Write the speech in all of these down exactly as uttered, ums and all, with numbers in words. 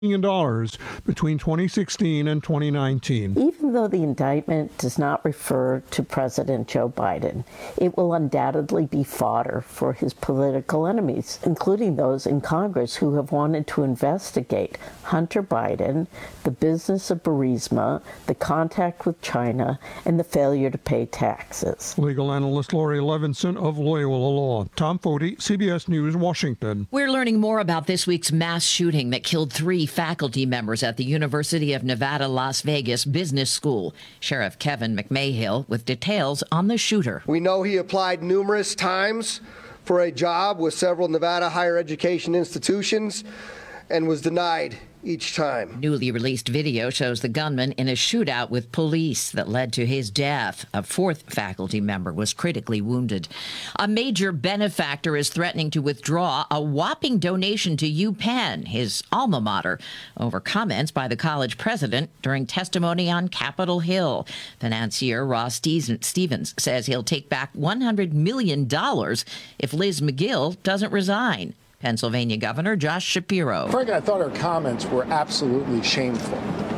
million dollars between twenty sixteen and twenty nineteen. Even though the indictment does not refer to President Joe Biden, it will undoubtedly be fodder for his political enemies, including those in Congress who have wanted to investigate Hunter Biden, the business of Burisma, the contact with China, and the failure to pay taxes. Legal analyst Lori Levinson of Loyola Law. Tom Foti, C B S News, Washington. We're learning more about this week's mass shooting that killed three faculty members at the University of Nevada, Las Vegas Business School. Sheriff Kevin McMahill with details on the shooter. We know he applied numerous times for a job with several Nevada higher education institutions and was denied each time. Newly released video shows the gunman in a shootout with police that led to his death. A fourth faculty member was critically wounded. A major benefactor is threatening to withdraw a whopping donation to UPenn, his alma mater, over comments by the college president during testimony on Capitol Hill. Financier Ross Stevens says he'll take back one hundred million dollars if Liz Magill doesn't resign. Pennsylvania Governor Josh Shapiro. Frankly, I thought her comments were absolutely shameful.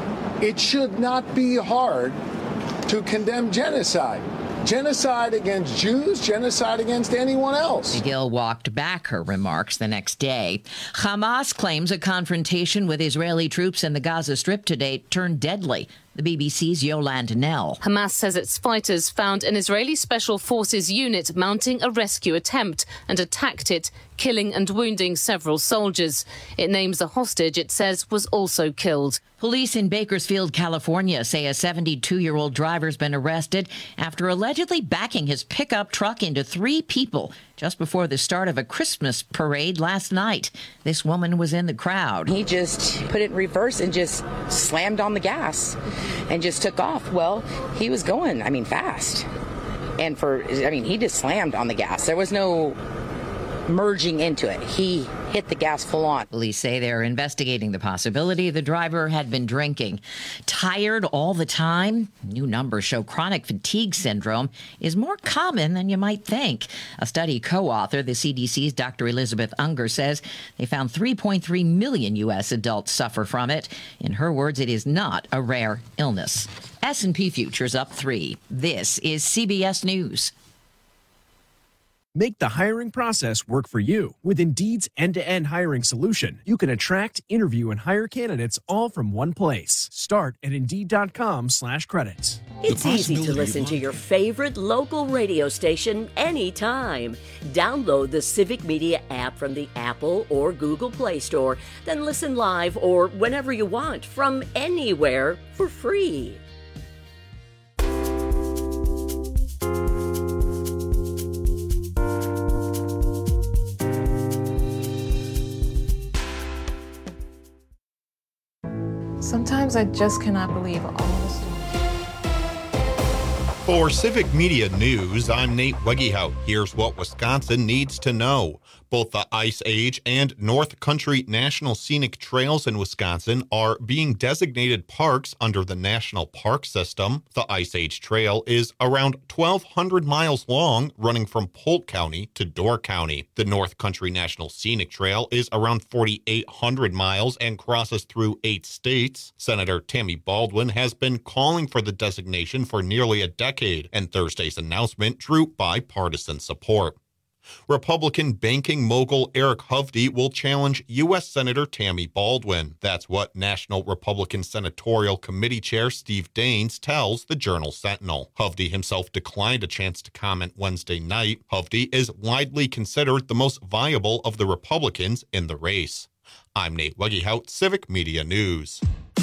It should not be hard to condemn genocide. Genocide against Jews, genocide against anyone else. Magill walked back her remarks the next day. Hamas claims a confrontation with Israeli troops in the Gaza Strip to date turned deadly. The B B C's Yolande Knell. Hamas says its fighters found an Israeli Special Forces unit mounting a rescue attempt and attacked it, killing and wounding several soldiers. It names the hostage it says was also killed. Police in Bakersfield, California say a seventy-two-year-old driver's been arrested after allegedly backing his pickup truck into three people just before the start of a Christmas parade last night. This woman was in the crowd. He just put it in reverse and just slammed on the gas and just took off. Well, he was going, I mean, fast. And for, I mean, he just slammed on the gas. There was no merging into it. He hit the gas full on. Police say they're investigating the possibility the driver had been drinking. Tired all the time? New numbers show chronic fatigue syndrome is more common than you might think. A study co-authored, the C D C's Doctor Elizabeth Unger, says they found three point three million U S adults suffer from it. In her words, it is not a rare illness. S and P futures up three. This is C B S News. Make the hiring process work for you. With Indeed's end-to-end hiring solution, you can attract, interview, and hire candidates all from one place. Start at Indeed.com slash credits. It's easy to listen to your favorite local radio station anytime. Download the Civic Media app from the Apple or Google Play Store, then listen live or whenever you want from anywhere for free. Sometimes I just cannot believe all the stories. For Civic Media News, I'm Nate Wegehout. Here's what Wisconsin needs to know. Both the Ice Age and North Country National Scenic Trails in Wisconsin are being designated parks under the National Park System. The Ice Age Trail is around twelve hundred miles long, running from Polk County to Door County. The North Country National Scenic Trail is around forty-eight hundred miles and crosses through eight states. Senator Tammy Baldwin has been calling for the designation for nearly a decade, and Thursday's announcement drew bipartisan support. Republican banking mogul Eric Hovde will challenge U S Senator Tammy Baldwin. That's what National Republican Senatorial Committee Chair Steve Daines tells the Journal Sentinel. Hovde himself declined a chance to comment Wednesday night. Hovde is widely considered the most viable of the Republicans in the race. I'm Nate Wegehout, Civic Media News.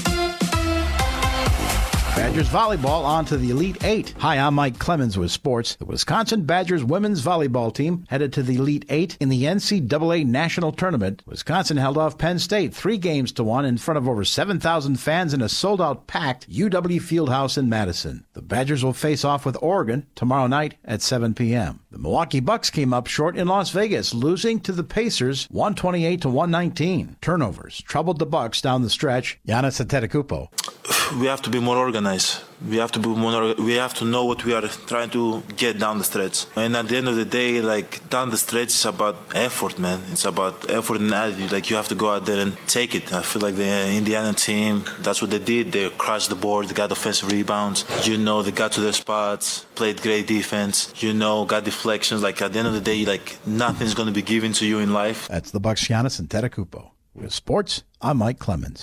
Badgers volleyball on to the Elite Eight. Hi, I'm Mike Clemens with sports. The Wisconsin Badgers women's volleyball team headed to the Elite Eight in the N C double A National Tournament. Wisconsin held off Penn State three games to one in front of over seven thousand fans in a sold-out packed U W Fieldhouse in Madison. The Badgers will face off with Oregon tomorrow night at seven p.m. The Milwaukee Bucks came up short in Las Vegas, losing to the Pacers one twenty-eight to one nineteen. Turnovers troubled the Bucks down the stretch. Giannis Antetokounmpo. we have to be more organized. We have to be more. We have to know what we are trying to get down the stretch. And at the end of the day, like down the stretch, it's about effort, man. It's about effort and attitude. Like you have to go out there and take it. I feel like the Indiana team, that's what they did. They crashed the board. They got offensive rebounds. You know, they got to their spots, played great defense. You know, got deflections. Like at the end of the day, like nothing's going to be given to you in life. That's the Bucks, Giannis and Antetokounmpo. With sports, I'm Mike Clemens.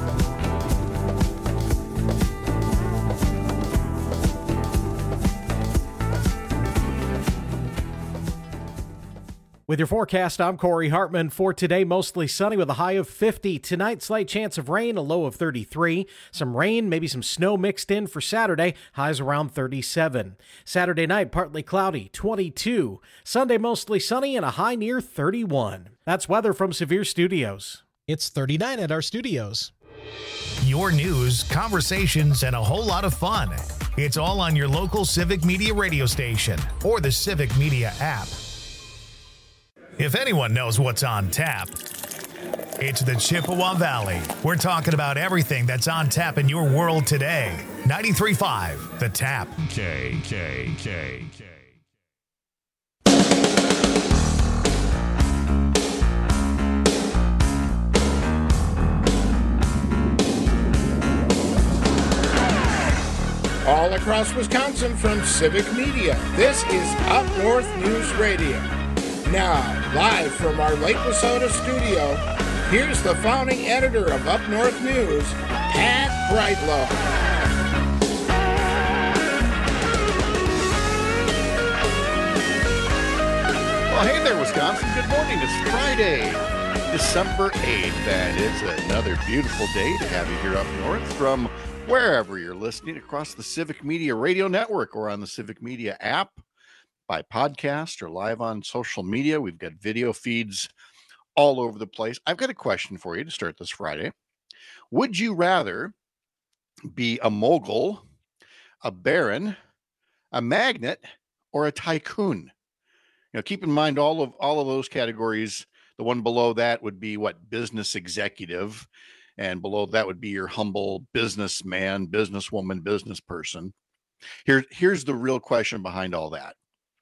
With your forecast, I'm Corey Hartman. For today, mostly sunny with a high of fifty. Tonight, slight chance of rain, a low of thirty-three. Some rain, maybe some snow mixed in for Saturday, highs around thirty-seven. Saturday night, partly cloudy, twenty-two. Sunday, mostly sunny and a high near thirty-one. That's weather from Severe Studios. It's thirty-nine at our studios. Your news, conversations, and a whole lot of fun. It's all on your local Civic Media radio station or the Civic Media app. If anyone knows what's on tap, it's the Chippewa Valley. We're talking about everything that's on tap in your world today. ninety-three point five, The Tap. K, K, K, K. All across Wisconsin from Civic Media, this is Up North News Radio. Now, live from our Lake Wissota studio, here's the founding editor of Up North News, Pat Brightlow. Well, hey there, Wisconsin. Good morning. It's Friday, December eighth, and it's another beautiful day to have you here up north from wherever you're listening across the Civic Media Radio Network or on the Civic Media app, by podcast or live on social media. We've got video feeds all over the place. I've got a question for you to start this Friday. Would you rather be a mogul, a baron, a magnate, or a tycoon? You know, keep in mind all of all of those categories. The one below that would be what? Business executive. And below that would be your humble businessman, businesswoman, business person. Here, here's the real question behind all that.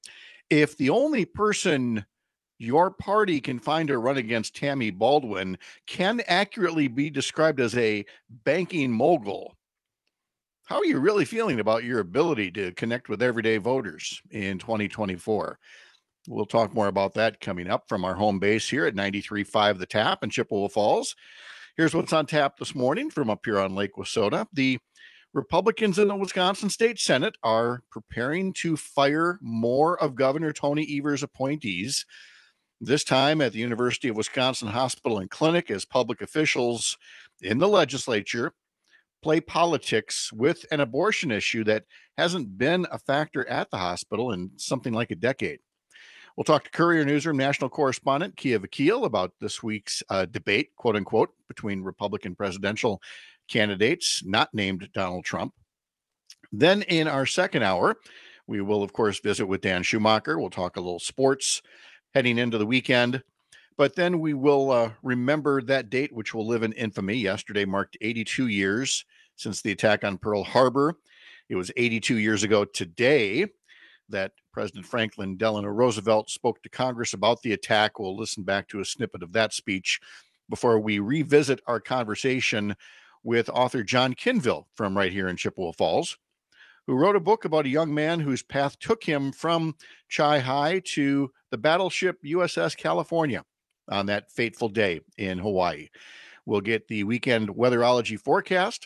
If the only person your party can find to run against Tammy Baldwin can accurately be described as a banking mogul, how are you really feeling about your ability to connect with everyday voters in twenty twenty-four? We'll talk more about that coming up from our home base here at ninety-three point five The Tap in Chippewa Falls. Here's what's on tap this morning from up here on Lake Wissota. The Republicans in the Wisconsin State Senate are preparing to fire more of Governor Tony Evers' appointees, this time at the University of Wisconsin Hospital and Clinic, as public officials in the legislature play politics with an abortion issue that hasn't been a factor at the hospital in something like a decade. We'll talk to Courier Newsroom national correspondent Kia Vakil about this week's uh, debate, quote unquote, between Republican presidential candidates not named Donald Trump. Then in our second hour, we will, of course, visit with Dan Schumacher. We'll talk a little sports heading into the weekend. But then we will uh, remember that date, which will live in infamy. Yesterday marked eighty-two years since the attack on Pearl Harbor. It was eighty-two years ago today that President Franklin Delano Roosevelt spoke to Congress about the attack. We'll listen back to a snippet of that speech before we revisit our conversation with author John Kinville from right here in Chippewa Falls, who wrote a book about a young man whose path took him from Chi Hai to the battleship U S S California on that fateful day in Hawaii. We'll get the weekend weatherology forecast,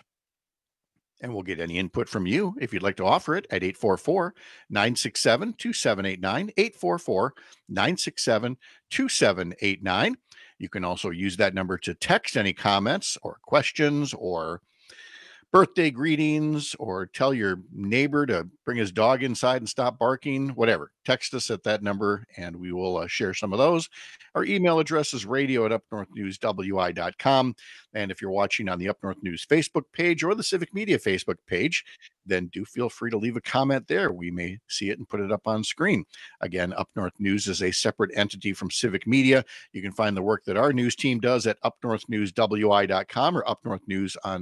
and we'll get any input from you if you'd like to offer it at eight four four, nine six seven, two seven eight nine, eight four four, nine six seven, two seven eight nine. You can also use that number to text any comments or questions or birthday greetings, or tell your neighbor to bring his dog inside and stop barking, whatever. Text us at that number and we will uh, share some of those. Our email address is radio at up north news w i dot com. And if you're watching on the Up North News Facebook page or the Civic Media Facebook page, then do feel free to leave a comment there. We may see it and put it up on screen. Again, Up North News is a separate entity from Civic Media. You can find the work that our news team does at up north news w i dot com or Up North News on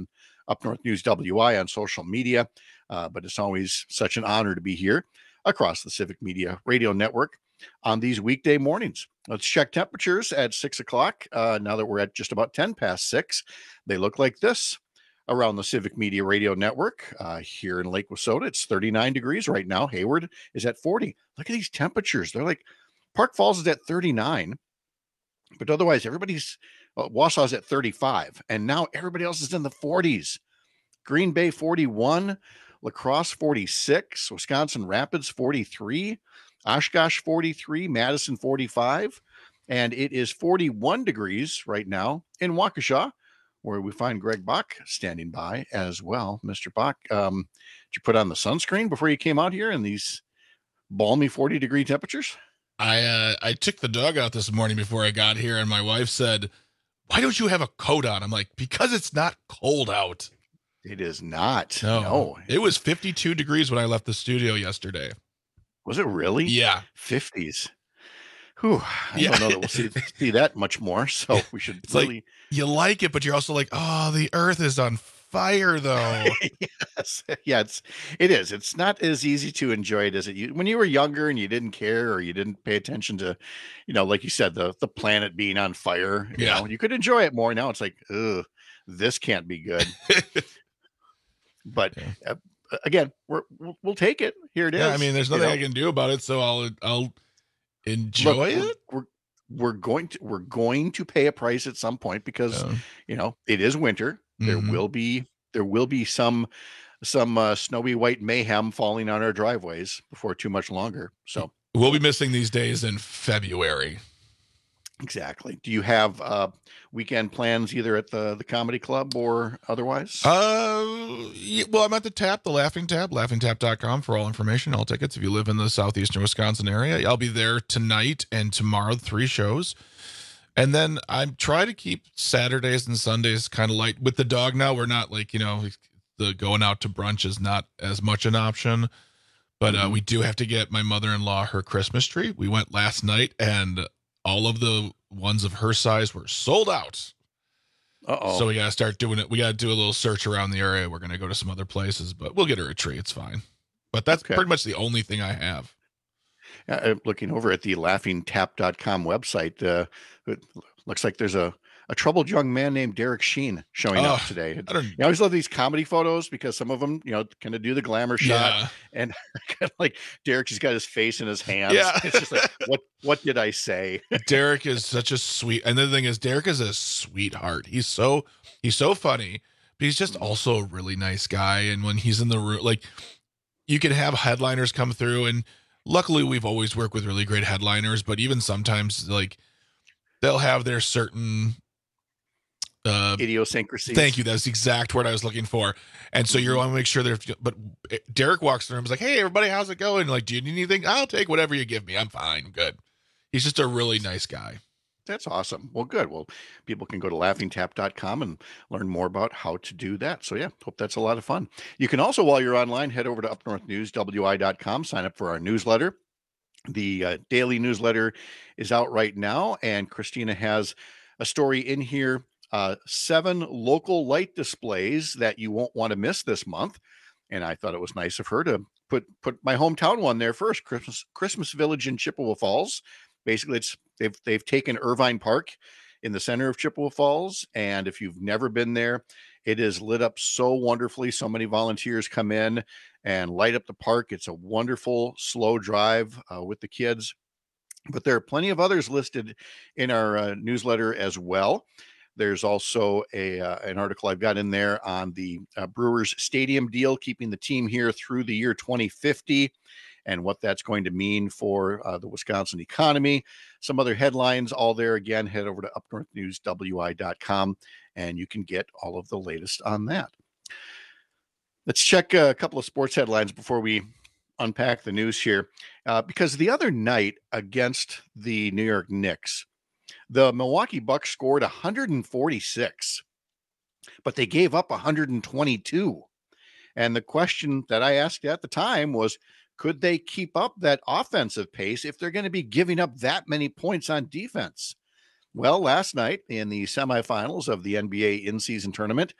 Up North News W I on social media. Uh, but it's always such an honor to be here across the Civic Media Radio Network on these weekday mornings. Let's check temperatures at six o'clock. Uh, now that we're at just about ten past six, they look like this around the Civic Media Radio Network. Uh, here in Lake Wissota, it's thirty-nine degrees right now. Hayward is at forty. Look at these temperatures. They're like, Park Falls is at thirty-nine, but otherwise everybody's, uh, Wausau's at thirty-five, and now everybody else is in the forties. Green Bay forty-one, La Crosse forty-six, Wisconsin Rapids forty-three, Oshkosh forty-three, Madison forty-five, and it is forty-one degrees right now in Waukesha, where we find Greg Bach standing by as well. Mister Bach, um, did you put on the sunscreen before you came out here in these balmy forty degree temperatures? I uh, I took the dog out this morning before I got here, and my wife said, "Why don't you have a coat on?" I'm like, "Because it's not cold out." It is not. No, no. It was fifty-two degrees when I left the studio yesterday. Was it really? Yeah. fifties. Whew. I Yeah. don't know that we'll see, see that much more. So we should It's really. like you like it, but you're also like, oh, the earth is on fire, though. Yes. Yeah, it's it is. It's not as easy to enjoy it as it when you were younger and you didn't care or you didn't pay attention to, you know, like you said, the the planet being on fire. You Yeah. know, you could enjoy it more. Now it's like, ugh, this can't be good. But uh, again, we're, we'll, we'll take it. Here it is. Yeah, I mean, there's you nothing know? I can do about it, so I'll I'll Look, enjoy we're- it. We're, we're going to we're going to pay a price at some point because you know it is winter. There Mhm. will be there will be some some uh, snowy white mayhem falling on our driveways before too much longer. So We'll be missing these days in February. exactly. Do you have uh, weekend plans either at the the comedy club or otherwise? Uh, yeah, well, I'm at the Tap, the Laughing Tap, laughing tap dot com for all information, all tickets. If you live in the southeastern Wisconsin area, I'll be there tonight and tomorrow, three shows. And then I'm trying to keep Saturdays and Sundays kind of light. With the dog now, we're not like, you know, the going out to brunch is not as much an option. But uh, we do have to get my mother-in-law her Christmas tree. We went last night, and all of the ones of her size were sold out. Uh-oh. So we got to start doing it. We got to do a little search around the area. We're going to go to some other places, but we'll get her a tree. It's fine. But that's Okay. pretty much the only thing I have. Uh, looking over at the laughing tap dot com website, uh, it looks like there's a, a troubled young man named Derek Sheen showing up Oh, today. I don't- You always love these comedy photos because some of them, you know, kind of do the glamour shot, Yeah. and kind of like Derek, he's got his face in his hands. Yeah. It's just like, what what did I say? Derek is such a sweet, and the thing is, Derek is a sweetheart. He's so he's so funny, but he's just also a really nice guy. And when he's in the room, like you can have headliners come through, and luckily we've always worked with really great headliners. But even sometimes, like they'll have their certain uh, idiosyncrasies. Thank you. That's the exact word I was looking for. And so you want to make sure that, if, but Derek walks through and is like, "Hey, everybody, how's it going? Like, do you need anything? I'll take whatever you give me. I'm fine. I'm good." He's just a really nice guy. That's awesome. Well, good. Well, people can go to laughing tap dot com and learn more about how to do that. So, yeah, hope that's a lot of fun. You can also, while you're online, head over to up north news w i dot com, sign up for our newsletter. The uh, daily newsletter is out right now, and Christina has a story in here. Uh, seven local light displays that you won't want to miss this month. And I thought it was nice of her to put put my hometown one there first. Christmas Christmas Village in Chippewa Falls. Basically, it's they've they've taken Irvine Park in the center of Chippewa Falls, and if you've never been there, it is lit up so wonderfully. So many volunteers come in and light up the park. It's a wonderful slow drive uh, with the kids. But there are plenty of others listed in our uh, newsletter as well. There's also a uh, an article I've got in there on the uh, Brewers Stadium deal, keeping the team here through the year twenty fifty, and what that's going to mean for uh, the Wisconsin economy. Some other headlines all there. Again, head over to up north news w i dot com, and you can get all of the latest on that. Let's check a couple of sports headlines before we unpack the news here, uh, because the other night against the New York Knicks, the Milwaukee Bucks scored one hundred forty-six, but they gave up one hundred twenty-two. And the question that I asked at the time was, could they keep up that offensive pace if they're going to be giving up that many points on defense? Well, last night in the semifinals of the N B A in-season tournament,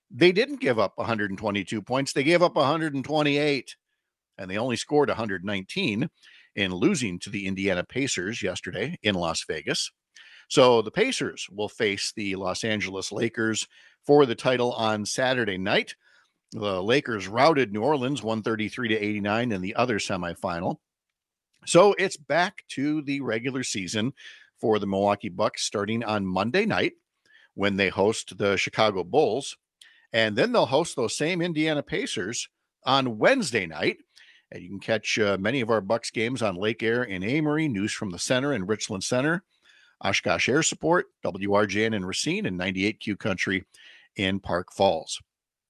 They didn't give up one hundred twenty-two points. They gave up one hundred twenty-eight, and they only scored one hundred nineteen in losing to the Indiana Pacers yesterday in Las Vegas. So the Pacers will face the Los Angeles Lakers for the title on Saturday night. The Lakers routed New Orleans one thirty-three to eighty-nine in the other semifinal. So it's back to the regular season for the Milwaukee Bucks starting on Monday night when they host the Chicago Bulls. And then they'll host those same Indiana Pacers on Wednesday night. And you can catch uh, many of our Bucks games on Lake Air in Amory, News from the Center in Richland Center, Oshkosh Air Support, W R J N in Racine, and ninety-eight Q Country in Park Falls.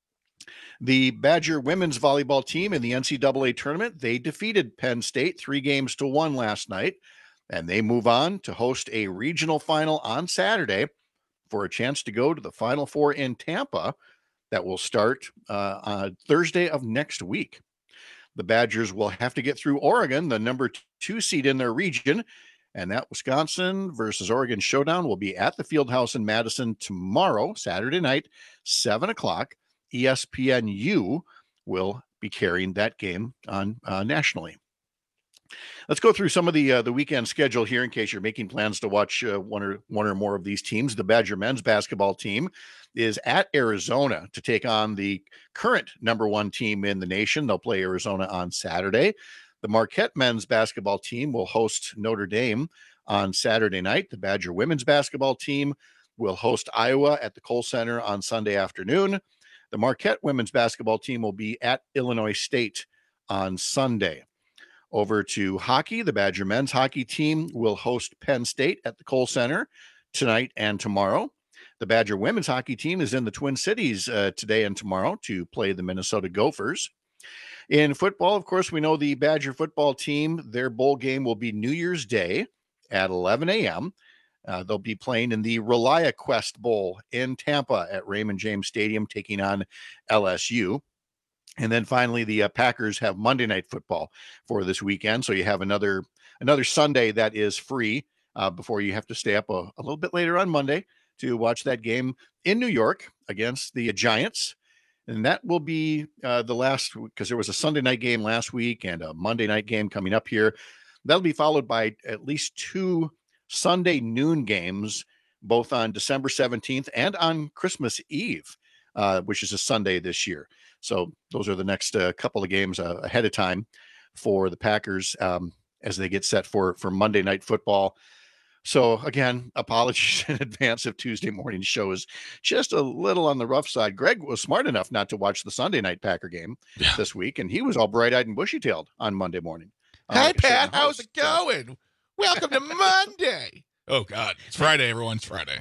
The Badger women's volleyball team in the N C double A tournament, they defeated Penn State three games to one last night, and they move on to host a regional final on Saturday for a chance to go to the Final Four in Tampa that will start uh, on Thursday of next week. The Badgers will have to get through Oregon, the number two seed in their region, and that Wisconsin versus Oregon showdown will be at the Fieldhouse in Madison tomorrow, Saturday night, seven o'clock. E S P N U will be carrying that game on uh, nationally. Let's go through some of the uh, the weekend schedule here in case you're making plans to watch uh, one or one or more of these teams. The Badger men's basketball team is at Arizona to take on the current number one team in the nation. They'll play Arizona on Saturday. The Marquette men's basketball team will host Notre Dame on Saturday night. The Badger women's basketball team will host Iowa at the Kohl Center on Sunday afternoon. The Marquette women's basketball team will be at Illinois State on Sunday. Over to hockey, the Badger men's hockey team will host Penn State at the Kohl Center tonight and tomorrow. The Badger women's hockey team is in the Twin Cities uh, today and tomorrow to play the Minnesota Gophers. In football, of course, we know the Badger football team, their bowl game will be New Year's Day at eleven a.m. Uh, they'll be playing in the ReliaQuest Bowl in Tampa at Raymond James Stadium, taking on L S U. And then finally, the uh, Packers have Monday Night Football for this weekend. So you have another another Sunday that is free uh, before you have to stay up a, a little bit later on Monday to watch that game in New York against the Giants. And that will be uh, the last, because there was a Sunday night game last week and a Monday night game coming up here. That'll be followed by at least two Sunday noon games, both on December seventeenth and on Christmas Eve, uh, which is a Sunday this year. So those are the next uh, couple of games uh, ahead of time for the Packers um, as they get set for, for Monday Night Football. So again, apologies in advance if Tuesday morning show is just a little on the rough side. Greg was smart enough not to watch the Sunday night Packer game yeah. this week, and he was all bright-eyed and bushy-tailed on Monday morning. Hi, uh, Pat. How's it going? Welcome to Monday. Oh, God. It's Friday, everyone. It's Friday.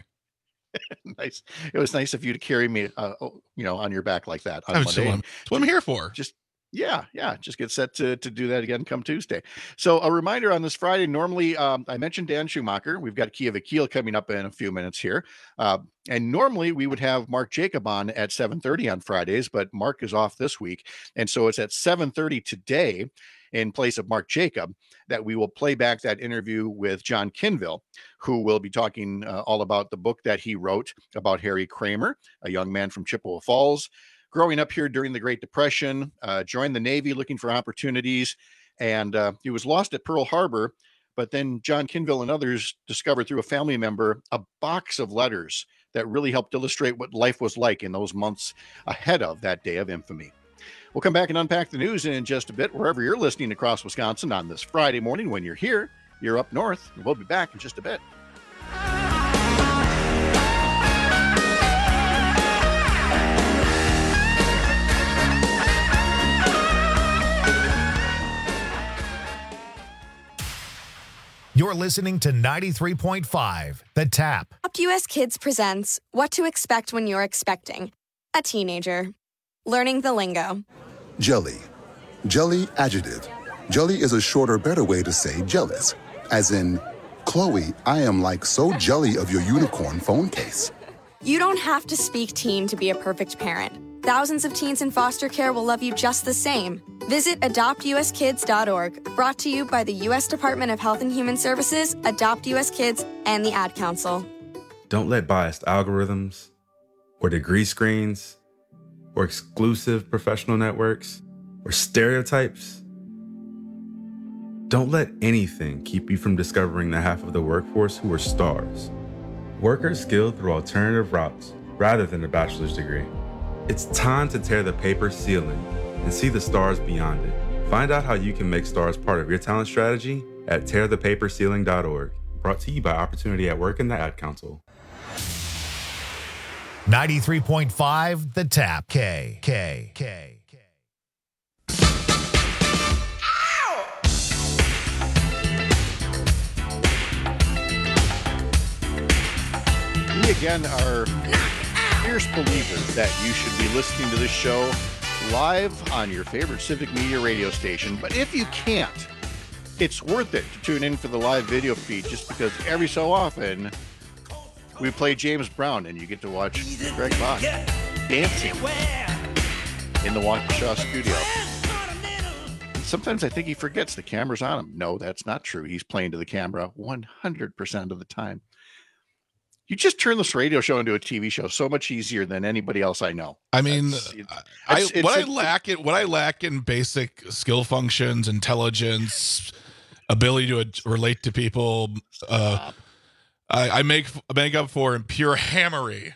Nice. It was nice of you to carry me, uh, you know, on your back like that on That's Monday. What That's what I'm here for. Just Yeah, yeah. Just get set to, to do that again come Tuesday. So a reminder on this Friday, normally um, I mentioned Dan Schumacher. We've got Kia Vakil coming up in a few minutes here. Uh, and normally we would have Mark Jacob on at seven thirty on Fridays, but Mark is off this week. And so it's at seven thirty today in place of Mark Jacob that we will play back that interview with John Kinville, who will be talking uh, all about the book that he wrote about Harry Kramer, a young man from Chippewa Falls, growing up here during the Great Depression, uh, joined the Navy looking for opportunities, and uh, he was lost at Pearl Harbor. But then John Kinville and others discovered through a family member a box of letters that really helped illustrate what life was like in those months ahead of that day of infamy. We'll come back and unpack the news in just a bit, wherever you're listening across Wisconsin on this Friday morning. When you're here, you're up north. We'll be back in just a bit. You're listening to ninety-three point five, The Tap. Adopt U S Kids presents What to Expect When You're Expecting a Teenager. Learning the lingo. Jelly. Jelly adjective. Jelly is a shorter, better way to say jealous. As in, Chloe, I am like so jelly of your unicorn phone case. You don't have to speak teen to be a perfect parent. Thousands of teens in foster care will love you just the same. Visit adopt u s kids dot org, brought to you by the U S Department of Health and Human Services, Adopt U S Kids, and the Ad Council. Don't let biased algorithms or degree screens or exclusive professional networks, or stereotypes. Don't let anything keep you from discovering the half of the workforce who are stars. Workers skilled through alternative routes rather than a bachelor's degree. It's time to tear the paper ceiling and see the stars beyond it. Find out how you can make stars part of your talent strategy at tear the paper ceiling dot org. Brought to you by Opportunity at Work and the Ad Council. ninety-three point five The Tap. K, K, K, K. We again are fierce believers that you should be listening to this show live on your favorite Civic Media radio station. But if you can't, it's worth it to tune in for the live video feed, just because every so often we play James Brown and you get to watch Greg Bach dancing in the Waukesha studio. And sometimes I think he forgets the camera's on him. No, that's not true. He's playing to the camera one hundred percent of the time. You just turn this radio show into a T V show so much easier than anybody else I know. I mean, it's, it's, I it's, what it's, I lack in what I lack in basic skill functions, intelligence, ability to ad- relate to people, uh, I, I make make up for in pure hammery.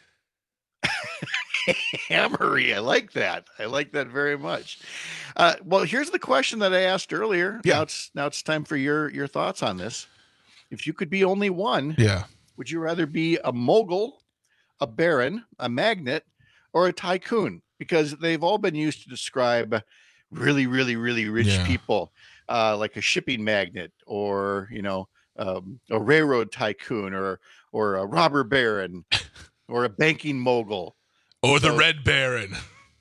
Hammery, I like that. I like that very much. Uh, well, here's the question that I asked earlier. Yeah. Now it's now it's time for your your thoughts on this. If you could be only one, yeah. Would you rather be a mogul, a baron, a magnate, or a tycoon? Because they've all been used to describe really, really, really rich Yeah. people, uh, like a shipping magnate, or you know, um, a railroad tycoon, or or a robber baron, or a banking mogul, or the So- Red Baron.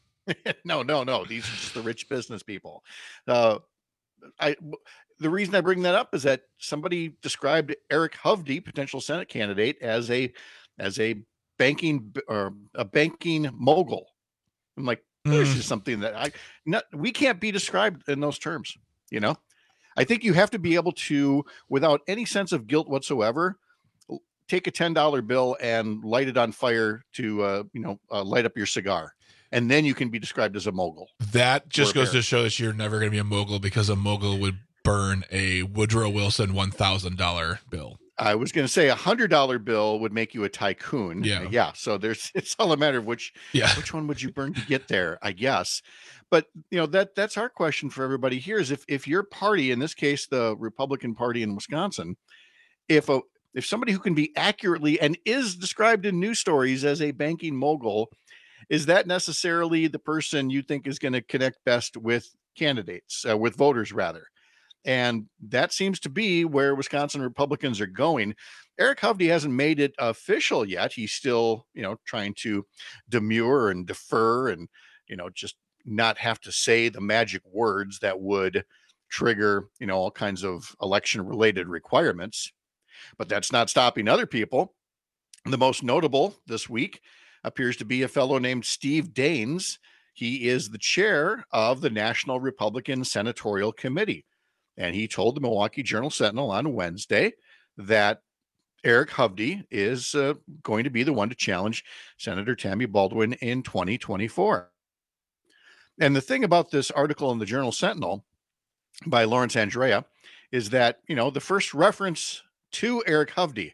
no, no, no. These are just the rich business people. Uh, I. The reason I bring that up is that somebody described Eric Hovde, potential Senate candidate, as a as a banking or a banking mogul. I'm like, this Mm. is something that I not we can't be described in those terms. You know, I think you have to be able to, without any sense of guilt whatsoever, take a ten dollar bill and light it on fire to uh, you know uh, light up your cigar, and then you can be described as a mogul. That just Or a goes baron. to show that you're never going to be a mogul, because a mogul would burn a Woodrow Wilson one thousand dollar bill. I was going to say a hundred dollar bill would make you a tycoon. Yeah. Uh, yeah. So there's, it's all a matter of which, Yeah. which one would you burn to get there, I guess. But you know, that that's our question for everybody here is if, if your party, in this case, the Republican Party in Wisconsin, if a, if somebody who can be accurately and is described in news stories as a banking mogul, is that necessarily the person you think is going to connect best with candidates, uh, with voters rather? And that seems to be where Wisconsin Republicans are going. Eric Hovde hasn't made it official yet. He's still, you know, trying to demur and defer and, you know, just not have to say the magic words that would trigger, you know, all kinds of election related requirements. But that's not stopping other people. The most notable this week appears to be a fellow named Steve Daines. He is the chair of the National Republican Senatorial Committee. And he told the Milwaukee Journal Sentinel on Wednesday that Eric Hovde is uh, going to be the one to challenge Senator Tammy Baldwin in twenty twenty-four. And the thing about this article in the Journal Sentinel by Lawrence Andrea is that, you know, the first reference to Eric Hovde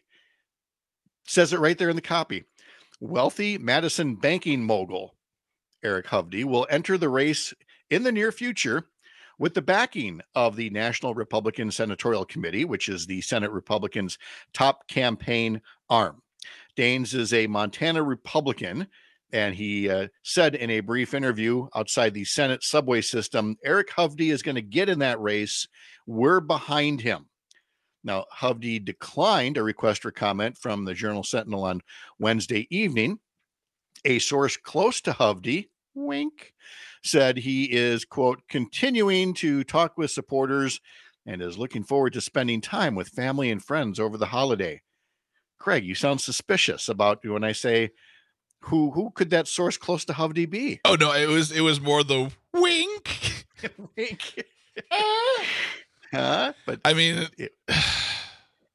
says it right there in the copy. Wealthy Madison banking mogul Eric Hovde will enter the race in the near future with the backing of the National Republican Senatorial Committee, which is the Senate Republicans' top campaign arm. Daines is a Montana Republican, and he uh, said in a brief interview outside the Senate subway system, Eric Hovde is going to get in that race. We're behind him. Now, Hovde declined a request for comment from the Journal Sentinel on Wednesday evening. A source close to Hovde, wink, said he is, quote, continuing to talk with supporters and is looking forward to spending time with family and friends over the holiday. Craig, you sound suspicious about when I say who who could that source close to Hovde be? Oh no, it was it was more the wink. Wink. Huh? But I mean, it,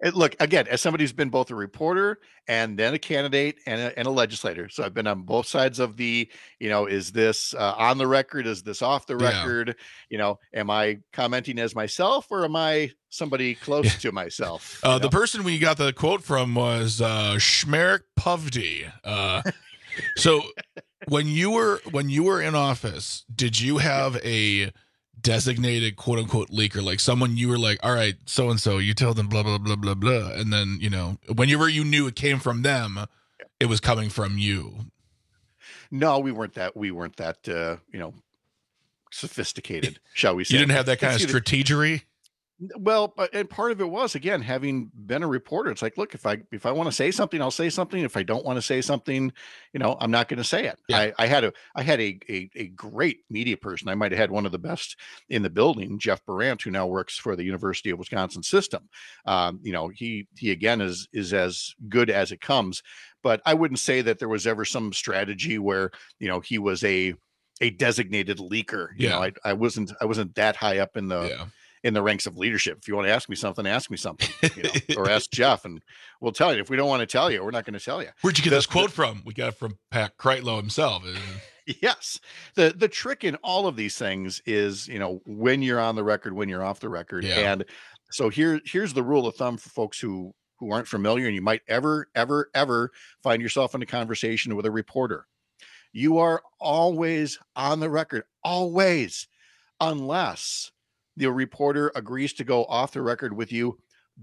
it, look, again, as somebody who's been both a reporter and then a candidate and a, and a legislator. So I've been on both sides of the, you know, is this uh, on the record? Is this off the record? Yeah. You know, am I commenting as myself or am I somebody close yeah. to myself? Uh, the person we got the quote from was uh, Shmerek Pavdi. Uh, so when you were when you were in office, did you have a designated quote unquote leaker, like someone you were like, all right, so and so, you tell them blah blah blah blah blah, and then you know whenever you knew it came from them, it was coming from you? No, we weren't that. We weren't that. Uh, you know, sophisticated, shall we say? You didn't have that kind it's of strategery. Well, but and part of it was, again, having been a reporter, it's like, look, if I if I want to say something, I'll say something. If I don't want to say something, you know, I'm not going to say it. Yeah. I, I had a I had a, a a great media person. I might have had one of the best in the building, Jeff Brandt, who now works for the University of Wisconsin system. Um, you know, he he again is is as good as it comes. But I wouldn't say that there was ever some strategy where, you know, he was a a designated leaker. You yeah. know, I I wasn't I wasn't that high up in the yeah. in the ranks of leadership. If you want to ask me something, ask me something, you know, or ask Jeff and we'll tell you. If we don't want to tell you, we're not going to tell you. Where'd you get the, this quote the, from? We got it from Pat Kreitlow himself. Yes. The, the trick in all of these things is, you know, when you're on the record, when you're off the record. Yeah. And so here, here's the rule of thumb for folks who, who aren't familiar, and you might ever, ever, ever find yourself in a conversation with a reporter. You are always on the record, always, unless the reporter agrees to go off the record with you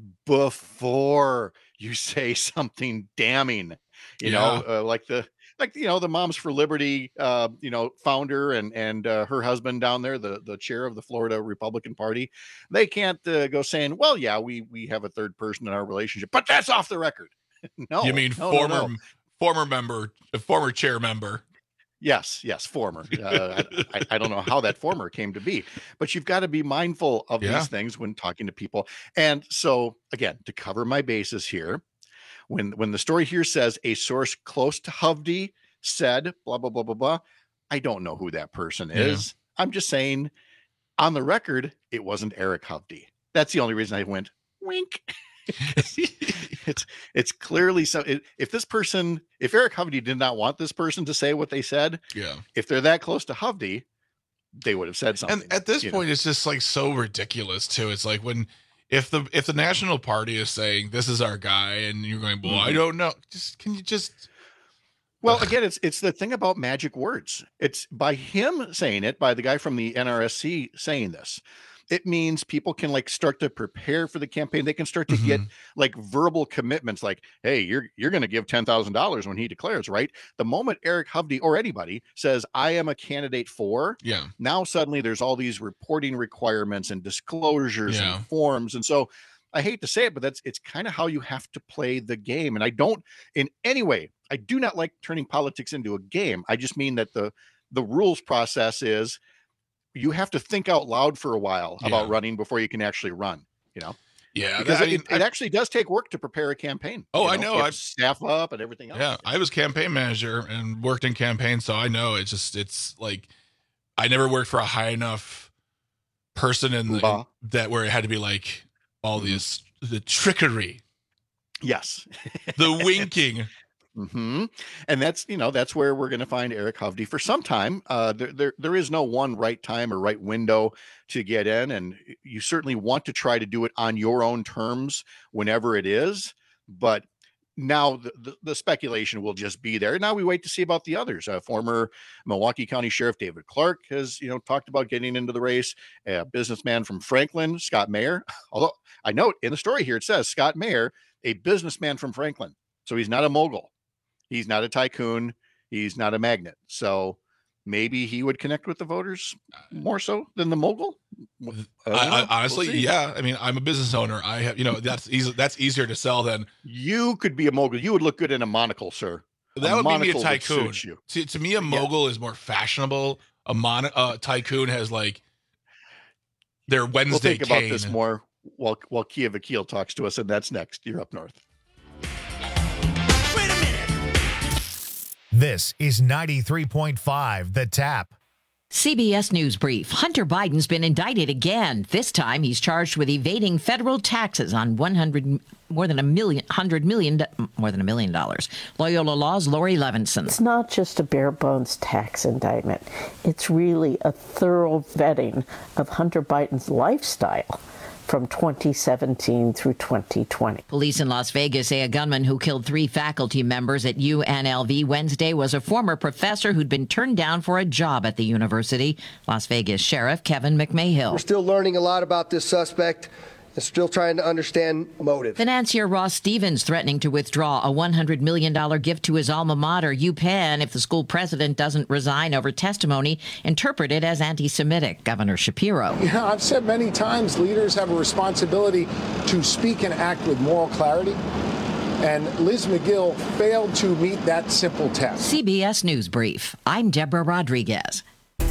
before you say something damning, you yeah. know, uh, like the, like, you know, the Moms for Liberty, uh, you know, founder and, and uh, her husband down there, the, the chair of the Florida Republican Party. They can't uh, go saying, well, yeah, we, we have a third person in our relationship, but that's off the record. No, you mean no, former, no, no. former member, a former chair member. Yes, yes, former. Uh, I, I don't know how that former came to be, but you've got to be mindful of yeah. these things when talking to people. And so, again, to cover my bases here, when when the story here says a source close to Hovde said blah blah blah blah blah, I don't know who that person is. Yeah. I'm just saying, on the record, it wasn't Eric Hovde. That's the only reason I went wink. it's it's clearly so. It, if this person, if Eric Hovde did not want this person to say what they said, yeah, if they're that close to Hovde, they would have said something. And at this point, know? It's just like so ridiculous too. It's like when if the if the National Party is saying this is our guy, and you're going, well, mm-hmm. I don't know. Just can you just. Well, again, it's it's the thing about magic words. It's by him saying it, by the guy from the N R S C saying this. It means people can like start to prepare for the campaign. They can start to mm-hmm. get like verbal commitments like, hey, you're you're going to give ten thousand dollars when he declares, right? The moment Eric Hovde or anybody says, I am a candidate for, yeah. now suddenly there's all these reporting requirements and disclosures yeah. and forms. And so I hate to say it, but that's it's kind of how you have to play the game. And I don't in any way, I do not like turning politics into a game. I just mean that the the rules process is you have to think out loud for a while yeah. about running before you can actually run, you know? Yeah. Because that, it, I mean, it actually does take work to prepare a campaign. Oh, you I know. I staff up and everything else. Yeah. I was campaign manager and worked in campaigns. So I know it's just, it's like, I never worked for a high enough person in the, in that where it had to be like all mm-hmm. this, the trickery. Yes. The winking. Mm-hmm. And that's, you know, that's where we're going to find Eric Hovde for some time. Uh, there, there, there is no one right time or right window to get in. And you certainly want to try to do it on your own terms whenever it is. But now the, the, the speculation will just be there. Now we wait to see about the others. Uh, former Milwaukee County Sheriff David Clark has, you know, talked about getting into the race. A businessman from Franklin, Scott Mayer. Although I note in the story here, it says Scott Mayer, a businessman from Franklin. So he's not a mogul. He's not a tycoon. He's not a magnate. So maybe he would connect with the voters more so than the mogul. I, I, honestly, we'll yeah. I mean, I'm a business owner. I have, you know, that's easy. That's easier to sell than you could be a mogul. You would look good in a monocle, sir. That a would be me a tycoon. You. To, to me, a mogul yeah. is more fashionable. A mon uh, tycoon has like their Wednesday. We'll think cane. about this more while while Kia Vakil talks to us, and that's next. You're up north. This is ninety-three point five The Tap. C B S News Brief. Hunter Biden's been indicted again. This time he's charged with evading federal taxes on one hundred more than a million, hundred million, more than a million dollars. Loyola Law's Lori Levinson. It's not just a bare bones tax indictment. It's really a thorough vetting of Hunter Biden's lifestyle from twenty seventeen through twenty twenty. Police in Las Vegas say a gunman who killed three faculty members at U N L V Wednesday was a former professor who'd been turned down for a job at the university. Las Vegas Sheriff Kevin McMahill. We're still learning a lot about this suspect and still trying to understand motive. Financier Ross Stevens threatening to withdraw a one hundred million dollars gift to his alma mater, UPenn, if the school president doesn't resign over testimony interpreted as anti-Semitic. Governor Shapiro. Yeah, I've said many times leaders have a responsibility to speak and act with moral clarity. And Liz McGill failed to meet that simple test. C B S News Brief. I'm Deborah Rodriguez.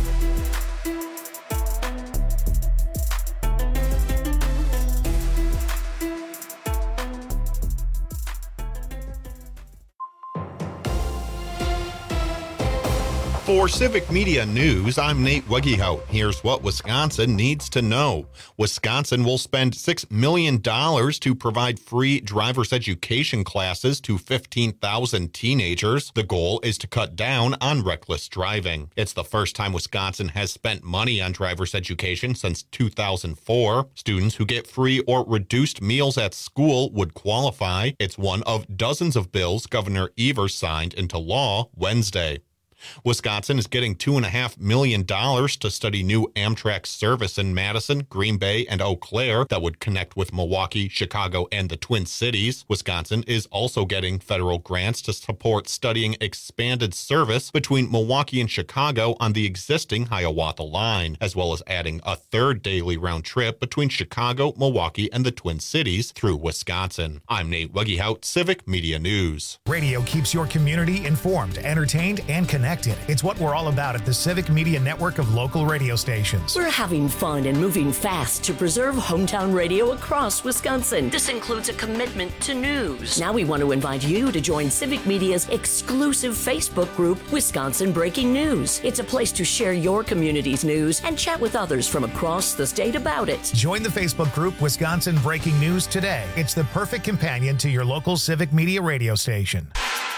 For Civic Media News, I'm Nate Wegehout. Here's what Wisconsin needs to know. Wisconsin will spend six million dollars to provide free driver's education classes to fifteen thousand teenagers. The goal is to cut down on reckless driving. It's the first time Wisconsin has spent money on driver's education since two thousand four. Students who get free or reduced meals at school would qualify. It's one of dozens of bills Governor Evers signed into law Wednesday. Wisconsin is getting two point five million dollars to study new Amtrak service in Madison, Green Bay, and Eau Claire that would connect with Milwaukee, Chicago, and the Twin Cities. Wisconsin is also getting federal grants to support studying expanded service between Milwaukee and Chicago on the existing Hiawatha line, as well as adding a third daily round trip between Chicago, Milwaukee, and the Twin Cities through Wisconsin. I'm Nate Wegehout, Civic Media News. Radio keeps your community informed, entertained, and connected. It's what we're all about at the Civic Media Network of local radio stations. We're having fun and moving fast to preserve hometown radio across Wisconsin. This includes a commitment to news. Now we want to invite you to join Civic Media's exclusive Facebook group, Wisconsin Breaking News. It's a place to share your community's news and chat with others from across the state about it. Join the Facebook group Wisconsin Breaking News today. It's the perfect companion to your local Civic Media radio station.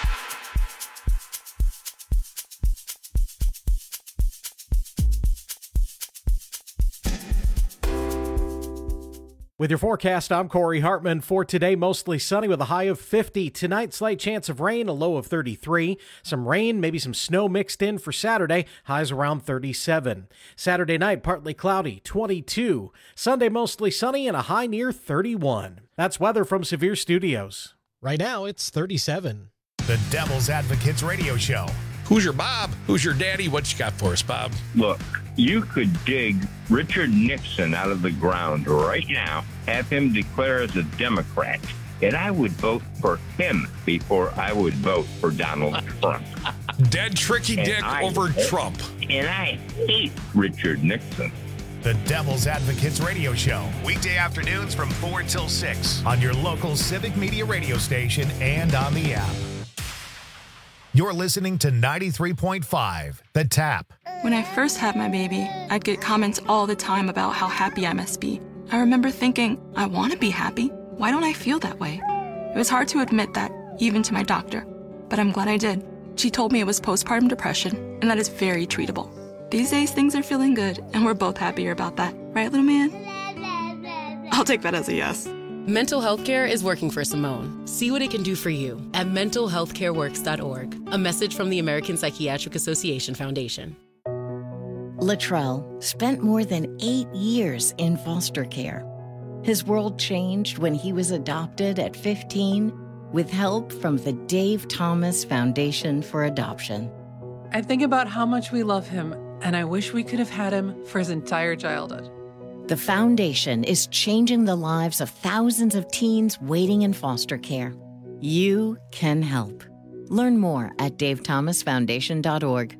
With your forecast, I'm Corey Hartman. For today, mostly sunny with a high of fifty. Tonight, slight chance of rain, a low of thirty-three. Some rain, maybe some snow mixed in for Saturday, highs around thirty-seven. Saturday night, partly cloudy, twenty-two. Sunday, mostly sunny and a high near thirty-one. That's weather from Severe Studios. Right now, it's thirty-seven. The Devil's Advocates Radio Show. Who's your Bob? Who's your daddy? What you got for us, Bob? Look, you could dig Richard Nixon out of the ground right now, have him declare as a Democrat, and I would vote for him before I would vote for Donald Trump. Dead tricky And dick I over hate- Trump. And I hate Richard Nixon. The Devil's Advocates Radio Show. Weekday afternoons from four till six on your local Civic Media radio station and on the app. You're listening to ninety-three point five, The Tap. When I first had my baby, I'd get comments all the time about how happy I must be. I remember thinking, I want to be happy. Why don't I feel that way? It was hard to admit that, even to my doctor. But I'm glad I did. She told me it was postpartum depression, and that is very treatable. These days, things are feeling good, and we're both happier about that. Right, little man? I'll take that as a yes. Mental health care is working for Simone. See what it can do for you at mental health care works dot org. A message from the American Psychiatric Association Foundation. Latrell spent more than eight years in foster care. His world changed when he was adopted at fifteen with help from the Dave Thomas Foundation for Adoption. I think about how much we love him, and I wish we could have had him for his entire childhood. The foundation is changing the lives of thousands of teens waiting in foster care. You can help. Learn more at dave thomas foundation dot org.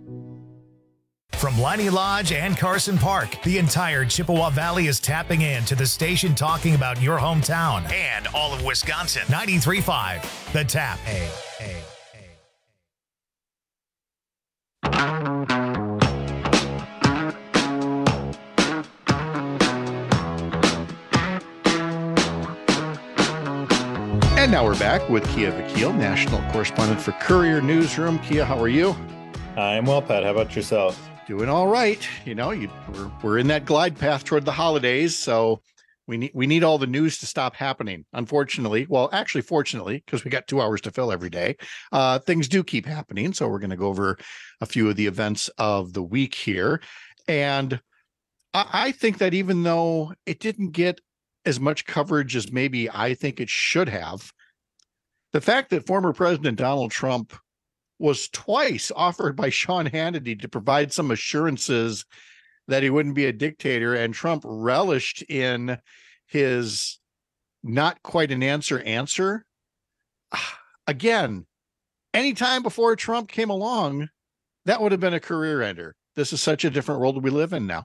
From Liney Lodge and Carson Park, the entire Chippewa Valley is tapping in to the station talking about your hometown and all of Wisconsin. ninety-three point five, The Tap. Hey, hey, hey. And now we're back with Kia Vakil, national correspondent for Courier Newsroom. Kia, how are you? I'm well, Pat. How about yourself? Doing all right. You know, you, we're we're in that glide path toward the holidays, so we need we need all the news to stop happening. Unfortunately, well, actually, fortunately, because we got two hours to fill every day, uh, things do keep happening. So we're going to go over a few of the events of the week here, and I, I think that even though it didn't get as much coverage as maybe I think it should have, the fact that former President Donald Trump was twice offered by Sean Hannity to provide some assurances that he wouldn't be a dictator, and Trump relished in his not quite an answer answer. Again, anytime before Trump came along, that would have been a career ender. This is such a different world we live in now.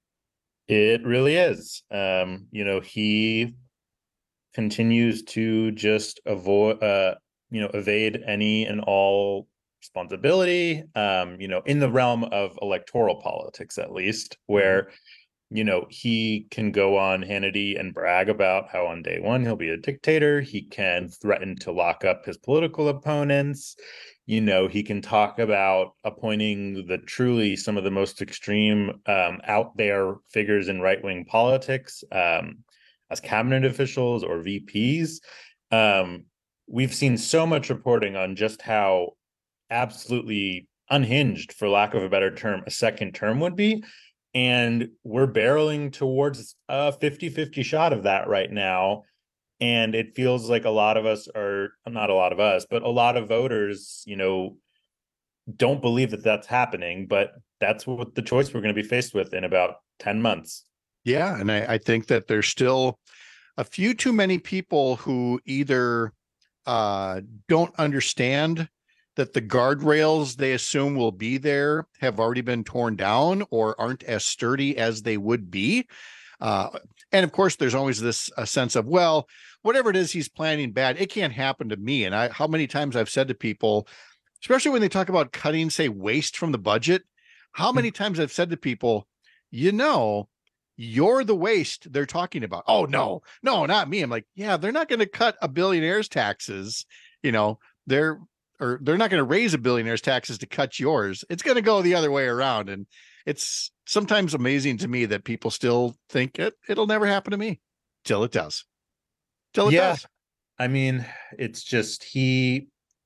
It really is. Um, you know, he continues to just avoid, uh, you know, evade any and all responsibility, um, you know, in the realm of electoral politics, at least, where, you know, he can go on Hannity and brag about how on day one he'll be a dictator. He can threaten to lock up his political opponents. You know, he can talk about appointing the truly some of the most extreme um, out there figures in right-wing politics um, as cabinet officials or V Ps. Um, we've seen so much reporting on just how absolutely unhinged, for lack of a better term, a second term would be. And we're barreling towards a fifty-fifty shot of that right now. And it feels like a lot of us are, not a lot of us, but a lot of voters, you know, don't believe that that's happening. But that's what the choice we're going to be faced with in about ten months. Yeah. And I, I think that there's still a few too many people who either uh, don't understand that the guardrails they assume will be there have already been torn down or aren't as sturdy as they would be. Uh, and of course, there's always this a sense of, well, whatever it is he's planning bad, it can't happen to me. And I, how many times I've said to people, especially when they talk about cutting, say, waste from the budget, how many times I've said to people, you know, you're the waste they're talking about. Oh, no, no, not me. I'm like, yeah, they're not going to cut a billionaire's taxes. You know, they're, or they're not going to raise a billionaire's taxes to cut yours. It's going to go the other way around. And it's sometimes amazing to me that people still think it, it'll never happen to me till it does. Till it yeah. does. I mean, it's just he,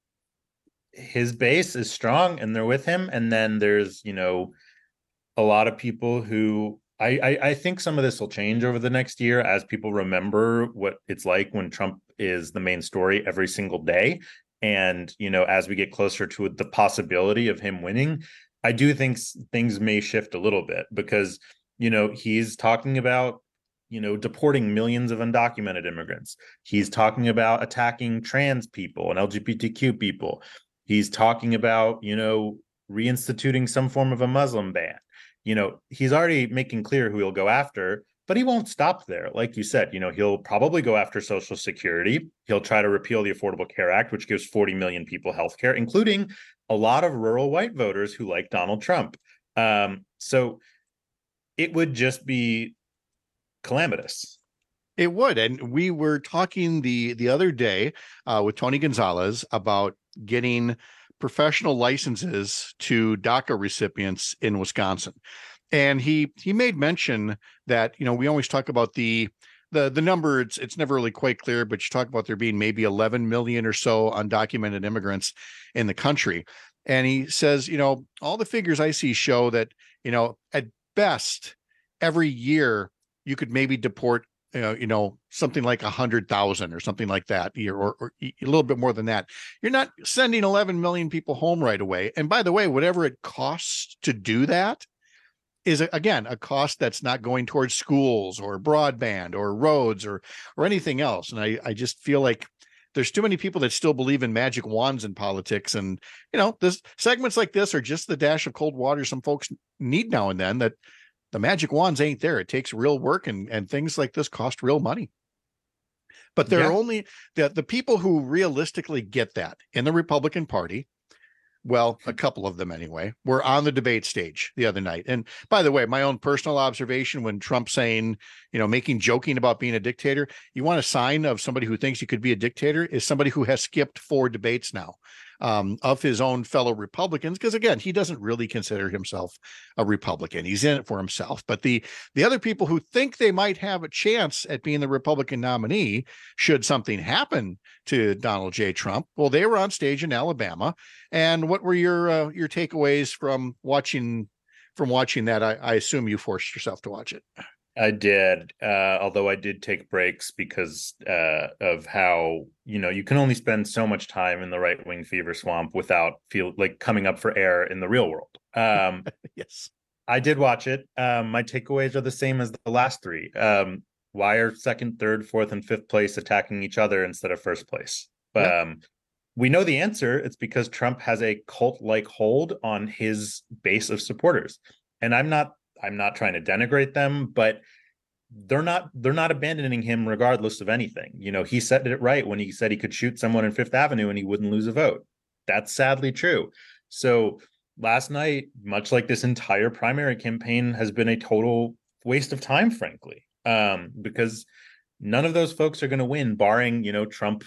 his base is strong and they're with him. And then there's, you know, a lot of people who I, I, I think some of this will change over the next year as people remember what it's like when Trump is the main story every single day. And, you know, as we get closer to the possibility of him winning, I do think things may shift a little bit because, you know, he's talking about, you know, deporting millions of undocumented immigrants. He's talking about attacking trans people and L G B T Q people. He's talking about, you know, reinstituting some form of a Muslim ban. You know, he's already making clear who he'll go after, but he won't stop there. Like you said, you know, he'll probably go after Social Security. He'll try to repeal the Affordable Care Act, which gives forty million people health care, including a lot of rural white voters who like Donald Trump. Um, so it would just be calamitous. It would. And we were talking the, the other day uh, with Tony Gonzalez about getting professional licenses to DACA recipients in Wisconsin. And he he made mention that, you know, we always talk about the the the number, it's it's never really quite clear, but you talk about there being maybe eleven million or so undocumented immigrants in the country. And he says, you know, all the figures I see show that, you know, at best, every year you could maybe deport, you know, you know something like a hundred thousand or something like that, or, or a little bit more than that. You're not sending eleven million people home right away. And by the way, whatever it costs to do that is, again, a cost that's not going towards schools or broadband or roads or or anything else. And I, I just feel like there's too many people that still believe in magic wands in politics. And, you know, this segments like this are just the dash of cold water some folks need now and then, that the magic wands ain't there. It takes real work, and, and things like this cost real money. But there yeah. are only the, the people who realistically get that in the Republican Party. well, a couple of them anyway, were on the debate stage the other night. And by the way, my own personal observation, when Trump saying, you know, making joking about being a dictator, you want a sign of somebody who thinks he could be a dictator is somebody who has skipped four debates now um, of his own fellow Republicans. Because again, he doesn't really consider himself a Republican. He's in it for himself. But the the other people who think they might have a chance at being the Republican nominee, should something happen to Donald J. Trump, well, they were on stage in Alabama. And what were your uh, your takeaways from watching from watching that? I, I assume you forced yourself to watch it. I did, uh, although I did take breaks because uh, of how, you know, you can only spend so much time in the right-wing fever swamp without feel like coming up for air in the real world. Um, yes, I did watch it. Um, my takeaways are the same as the last three. Um, why are second, third, fourth, and fifth place attacking each other instead of first place? Yeah. Um, we know the answer. It's because Trump has a cult-like hold on his base of supporters. And I'm not I'm not trying to denigrate them, but they're not they're not abandoning him regardless of anything. You know, he said it right when he said he could shoot someone in Fifth Avenue and he wouldn't lose a vote. That's sadly true. So last night, much like this entire primary campaign, has been a total waste of time, frankly, um, because none of those folks are going to win, barring, you know, Trump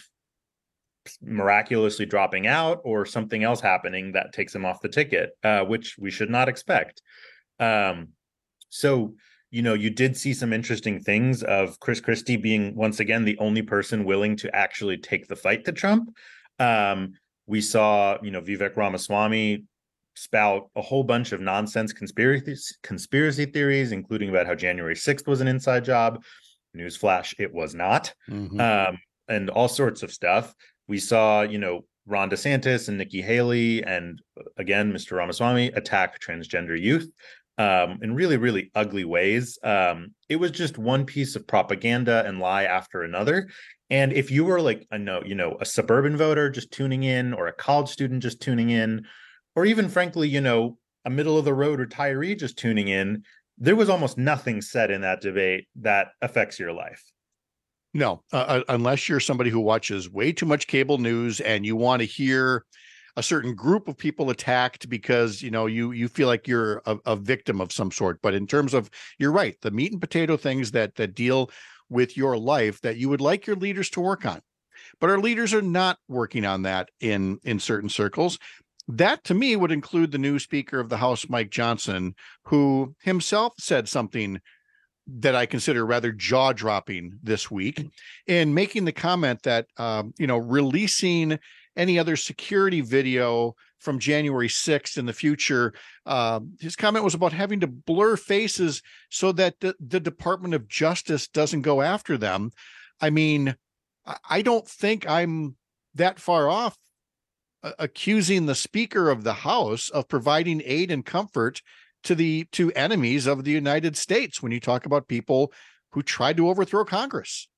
miraculously dropping out or something else happening that takes him off the ticket, uh, which we should not expect. Um, so, you know, you did see some interesting things of Chris Christie being, once again, the only person willing to actually take the fight to Trump. Um, we saw, you know, Vivek Ramaswamy spout a whole bunch of nonsense conspiracy conspiracy theories, including about how January sixth was an inside job. Newsflash, it was not. Mm-hmm. Um, and all sorts of stuff. We saw, you know, Ron DeSantis and Nikki Haley and, again, Mister Ramaswamy attack transgender youth um, in really, really ugly ways. Um, it was just one piece of propaganda and lie after another. And if you were like a no, you know, a suburban voter just tuning in, or a college student just tuning in, or even, frankly, you know, a middle of the road retiree just tuning in, there was almost nothing said in that debate that affects your life. No, uh, unless you're somebody who watches way too much cable news and you want to hear a certain group of people attacked because, you know, you you feel like you're a, a victim of some sort. But in terms of, you're right, the meat and potato things that that deal with your life that you would like your leaders to work on. But our leaders are not working on that in in certain circles. That, to me, would include the new Speaker of the House, Mike Johnson, who himself said something that I consider rather jaw-dropping this week, in making the comment that, um, you know, releasing any other security video from January sixth in the future, uh, his comment was about having to blur faces so that the, the Department of Justice doesn't go after them. I mean, I don't think I'm that far off uh, accusing the Speaker of the House of providing aid and comfort to the to enemies of the United States when you talk about people who tried to overthrow Congress.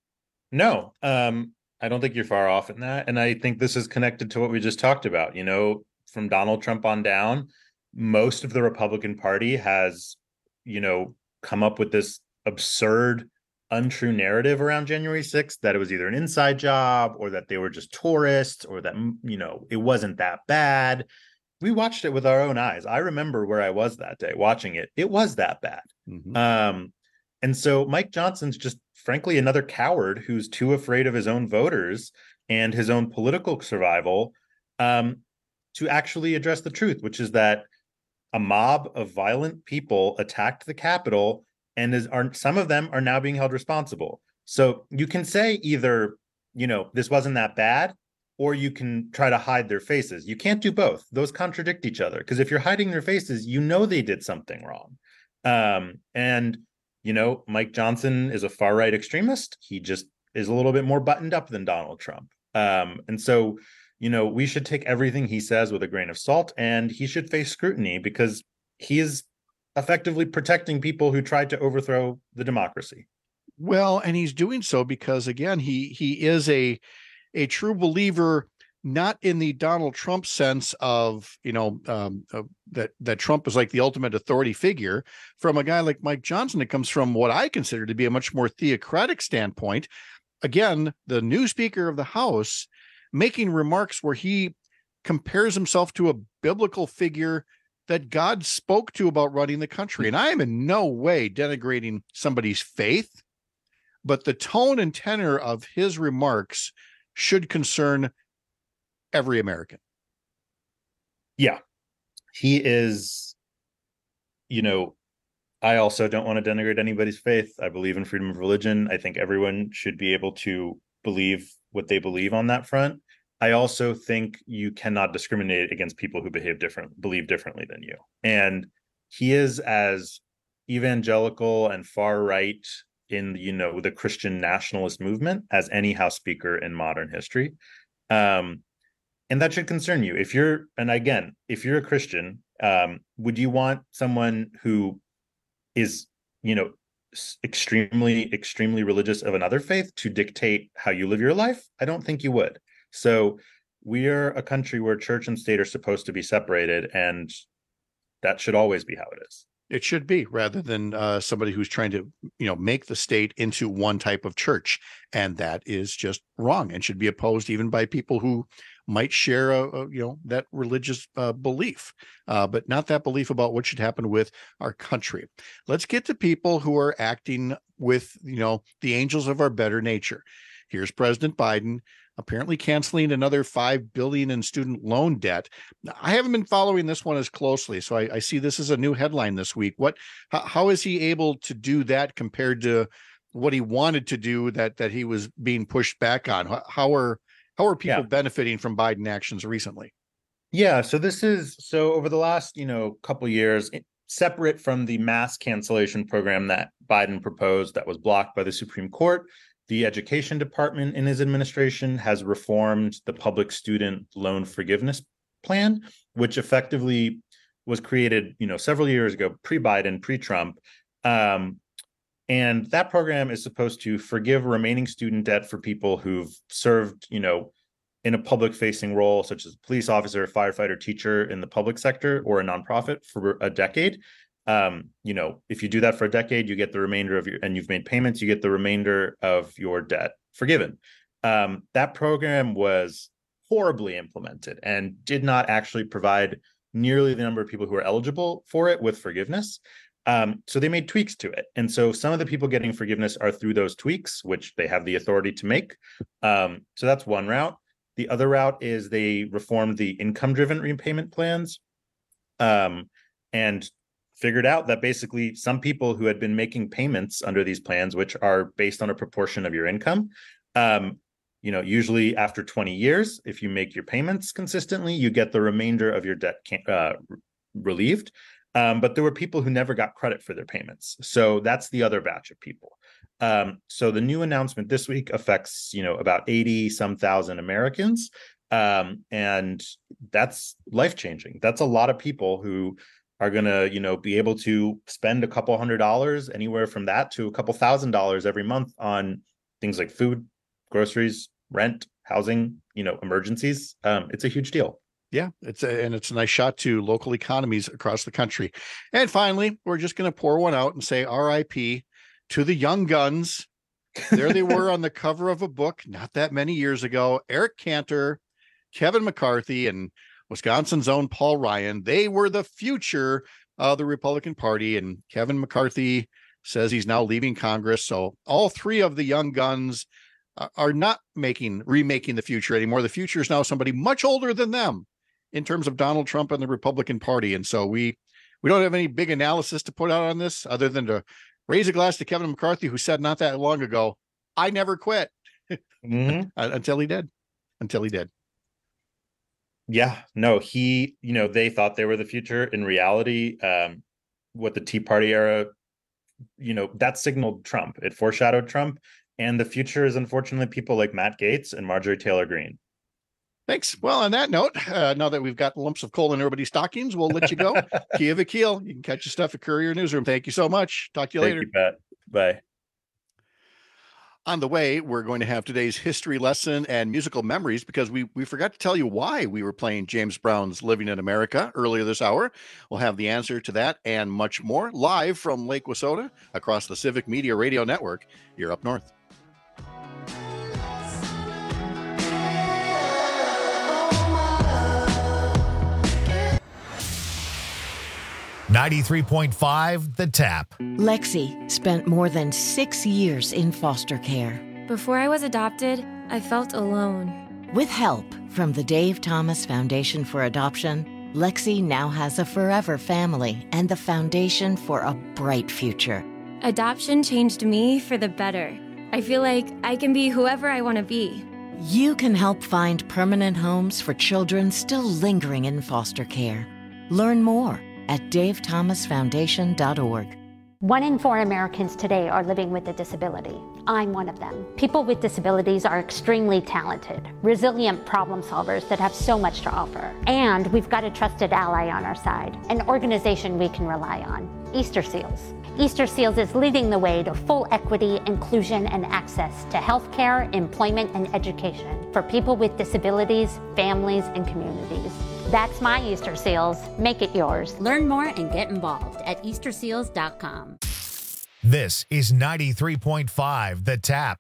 No, um, I don't think you're far off in that. And I think this is connected to what we just talked about. You know, from Donald Trump on down, most of the Republican Party has, you know, come up with this absurd, untrue narrative around January sixth, that it was either an inside job or that they were just tourists or that, you know, it wasn't that bad. We watched it with our own eyes. I remember where I was that day watching it. It was that bad. Mm-hmm. Um, and so Mike Johnson's just, frankly, another coward who's too afraid of his own voters and his own political survival um, to actually address the truth, which is that a mob of violent people attacked the Capitol, and is, are, some of them are now being held responsible. So you can say either, you know, this wasn't that bad, or you can try to hide their faces. You can't do both. Those contradict each other, because if you're hiding their faces, you know they did something wrong. Um, and, you know, Mike Johnson is a far-right extremist. He just is a little bit more buttoned up than Donald Trump. Um, and so, you know, we should take everything he says with a grain of salt, and he should face scrutiny because he is effectively protecting people who tried to overthrow the democracy. Well, and he's doing so because, again, he he is a a true believer, not in the Donald Trump sense of, you know, um, uh, that that Trump is like the ultimate authority figure. From a guy like Mike Johnson, it comes from what I consider to be a much more theocratic standpoint. Again, the new Speaker of the House making remarks where he compares himself to a biblical figure that God spoke to about running the country. And I am in no way denigrating somebody's faith, but the tone and tenor of his remarks should concern every American. Yeah, he is, you know, I also don't want to denigrate anybody's faith. I believe in freedom of religion. I think everyone should be able to believe what they believe on that front. I also think you cannot discriminate against people who behave different, believe differently than you. And he is as evangelical and far right in, you know, the Christian nationalist movement as any House Speaker in modern history. Um, and that should concern you. If you're, and again, if you're a Christian, um, would you want someone who is, you know, extremely, extremely religious of another faith to dictate how you live your life? I don't think you would. So we are a country where church and state are supposed to be separated, and that should always be how it is. It should be, rather than uh, somebody who's trying to, you know, make the state into one type of church. And that is just wrong and should be opposed even by people who might share, a, a you know, that religious uh, belief, uh, but not that belief about what should happen with our country. Let's get to people who are acting with, you know, the angels of our better nature. Here's President Biden apparently canceling another five billion dollars in student loan debt. I haven't been following this one as closely, so I, I see this as a new headline this week. What, how, how is he able to do that compared to what he wanted to do that that he was being pushed back on? How, how are how are people yeah. benefiting from Biden actions recently? Yeah, so this is so over the last, you know, couple of years, separate from the mass cancellation program that Biden proposed that was blocked by the Supreme Court. The Education Department in his administration has reformed the public student loan forgiveness plan, which effectively was created, you know, several years ago, pre-Biden, pre-Trump. Um, and that program is supposed to forgive remaining student debt for people who've served, you know, in a public-facing role, such as a police officer, firefighter, teacher in the public sector, or a nonprofit for a decade. Um, you know, if you do that for a decade, you get the remainder of your, and you've made payments, you get the remainder of your debt forgiven. Um, that program was horribly implemented and did not actually provide nearly the number of people who are eligible for it with forgiveness. Um, so they made tweaks to it. And so some of the people getting forgiveness are through those tweaks, which they have the authority to make. Um, so that's one route. The other route is they reformed the income-driven repayment plans. Um, and figured out that basically some people who had been making payments under these plans, which are based on a proportion of your income, um, you know, usually after twenty years, if you make your payments consistently, you get the remainder of your debt uh, relieved. Um, but there were people who never got credit for their payments. So that's the other batch of people. Um, so the new announcement this week affects, you know, about eighty some thousand Americans. Um, and that's life-changing. That's a lot of people who are going to, you know, be able to spend a couple hundred dollars, anywhere from that to a couple thousand dollars every month on things like food, groceries, rent, housing, you know, emergencies. Um, it's a huge deal. Yeah, it's a, and it's a nice shot to local economies across the country. And finally, we're just going to pour one out and say R I P to the Young Guns. There they were on the cover of a book not that many years ago. Eric Cantor, Kevin McCarthy, and Wisconsin's own Paul Ryan. They were the future of the Republican Party, and Kevin McCarthy says he's now leaving Congress. So all three of the young guns are not making remaking the future anymore. The future is now somebody much older than them in terms of Donald Trump and the Republican Party. And so we we don't have any big analysis to put out on this other than to raise a glass to Kevin McCarthy, who said not that long ago, I never quit. Mm-hmm. Until he did. Until he did. Yeah, no, he, you know, they thought they were the future. In reality, um, what the Tea Party era, you know, that signaled Trump. It foreshadowed Trump. And the future is, unfortunately, people like Matt Gaetz and Marjorie Taylor Greene. Thanks. Well, on that note, uh, now that we've got lumps of coal in everybody's stockings, we'll let you go. Kiev Akil, you can catch your stuff at Courier Newsroom. Thank you so much. Talk to you Thank later. You, Pat. Bye. On the way, we're going to have today's history lesson and musical memories because we we forgot to tell you why we were playing James Brown's Living in America earlier this hour. We'll have the answer to that and much more live from Lake Wissota across the Civic Media Radio Network here up north. ninety-three point five The Tap. Lexi spent more than six years in foster care. Before I was adopted, I felt alone. With help from the Dave Thomas Foundation for Adoption, Lexi now has a forever family and the foundation for a bright future. Adoption changed me for the better. I feel like I can be whoever I want to be. You can help find permanent homes for children still lingering in foster care. Learn more at dave thomas foundation dot org. One in four Americans today are living with a disability. I'm one of them. People with disabilities are extremely talented, resilient problem solvers that have so much to offer. And we've got a trusted ally on our side, an organization we can rely on, Easter Seals. Easter Seals is leading the way to full equity, inclusion, and access to healthcare, employment, and education for people with disabilities, families, and communities. That's my Easter Seals. Make it yours. Learn more and get involved at easter seals dot com. This is ninety-three point five The Tap.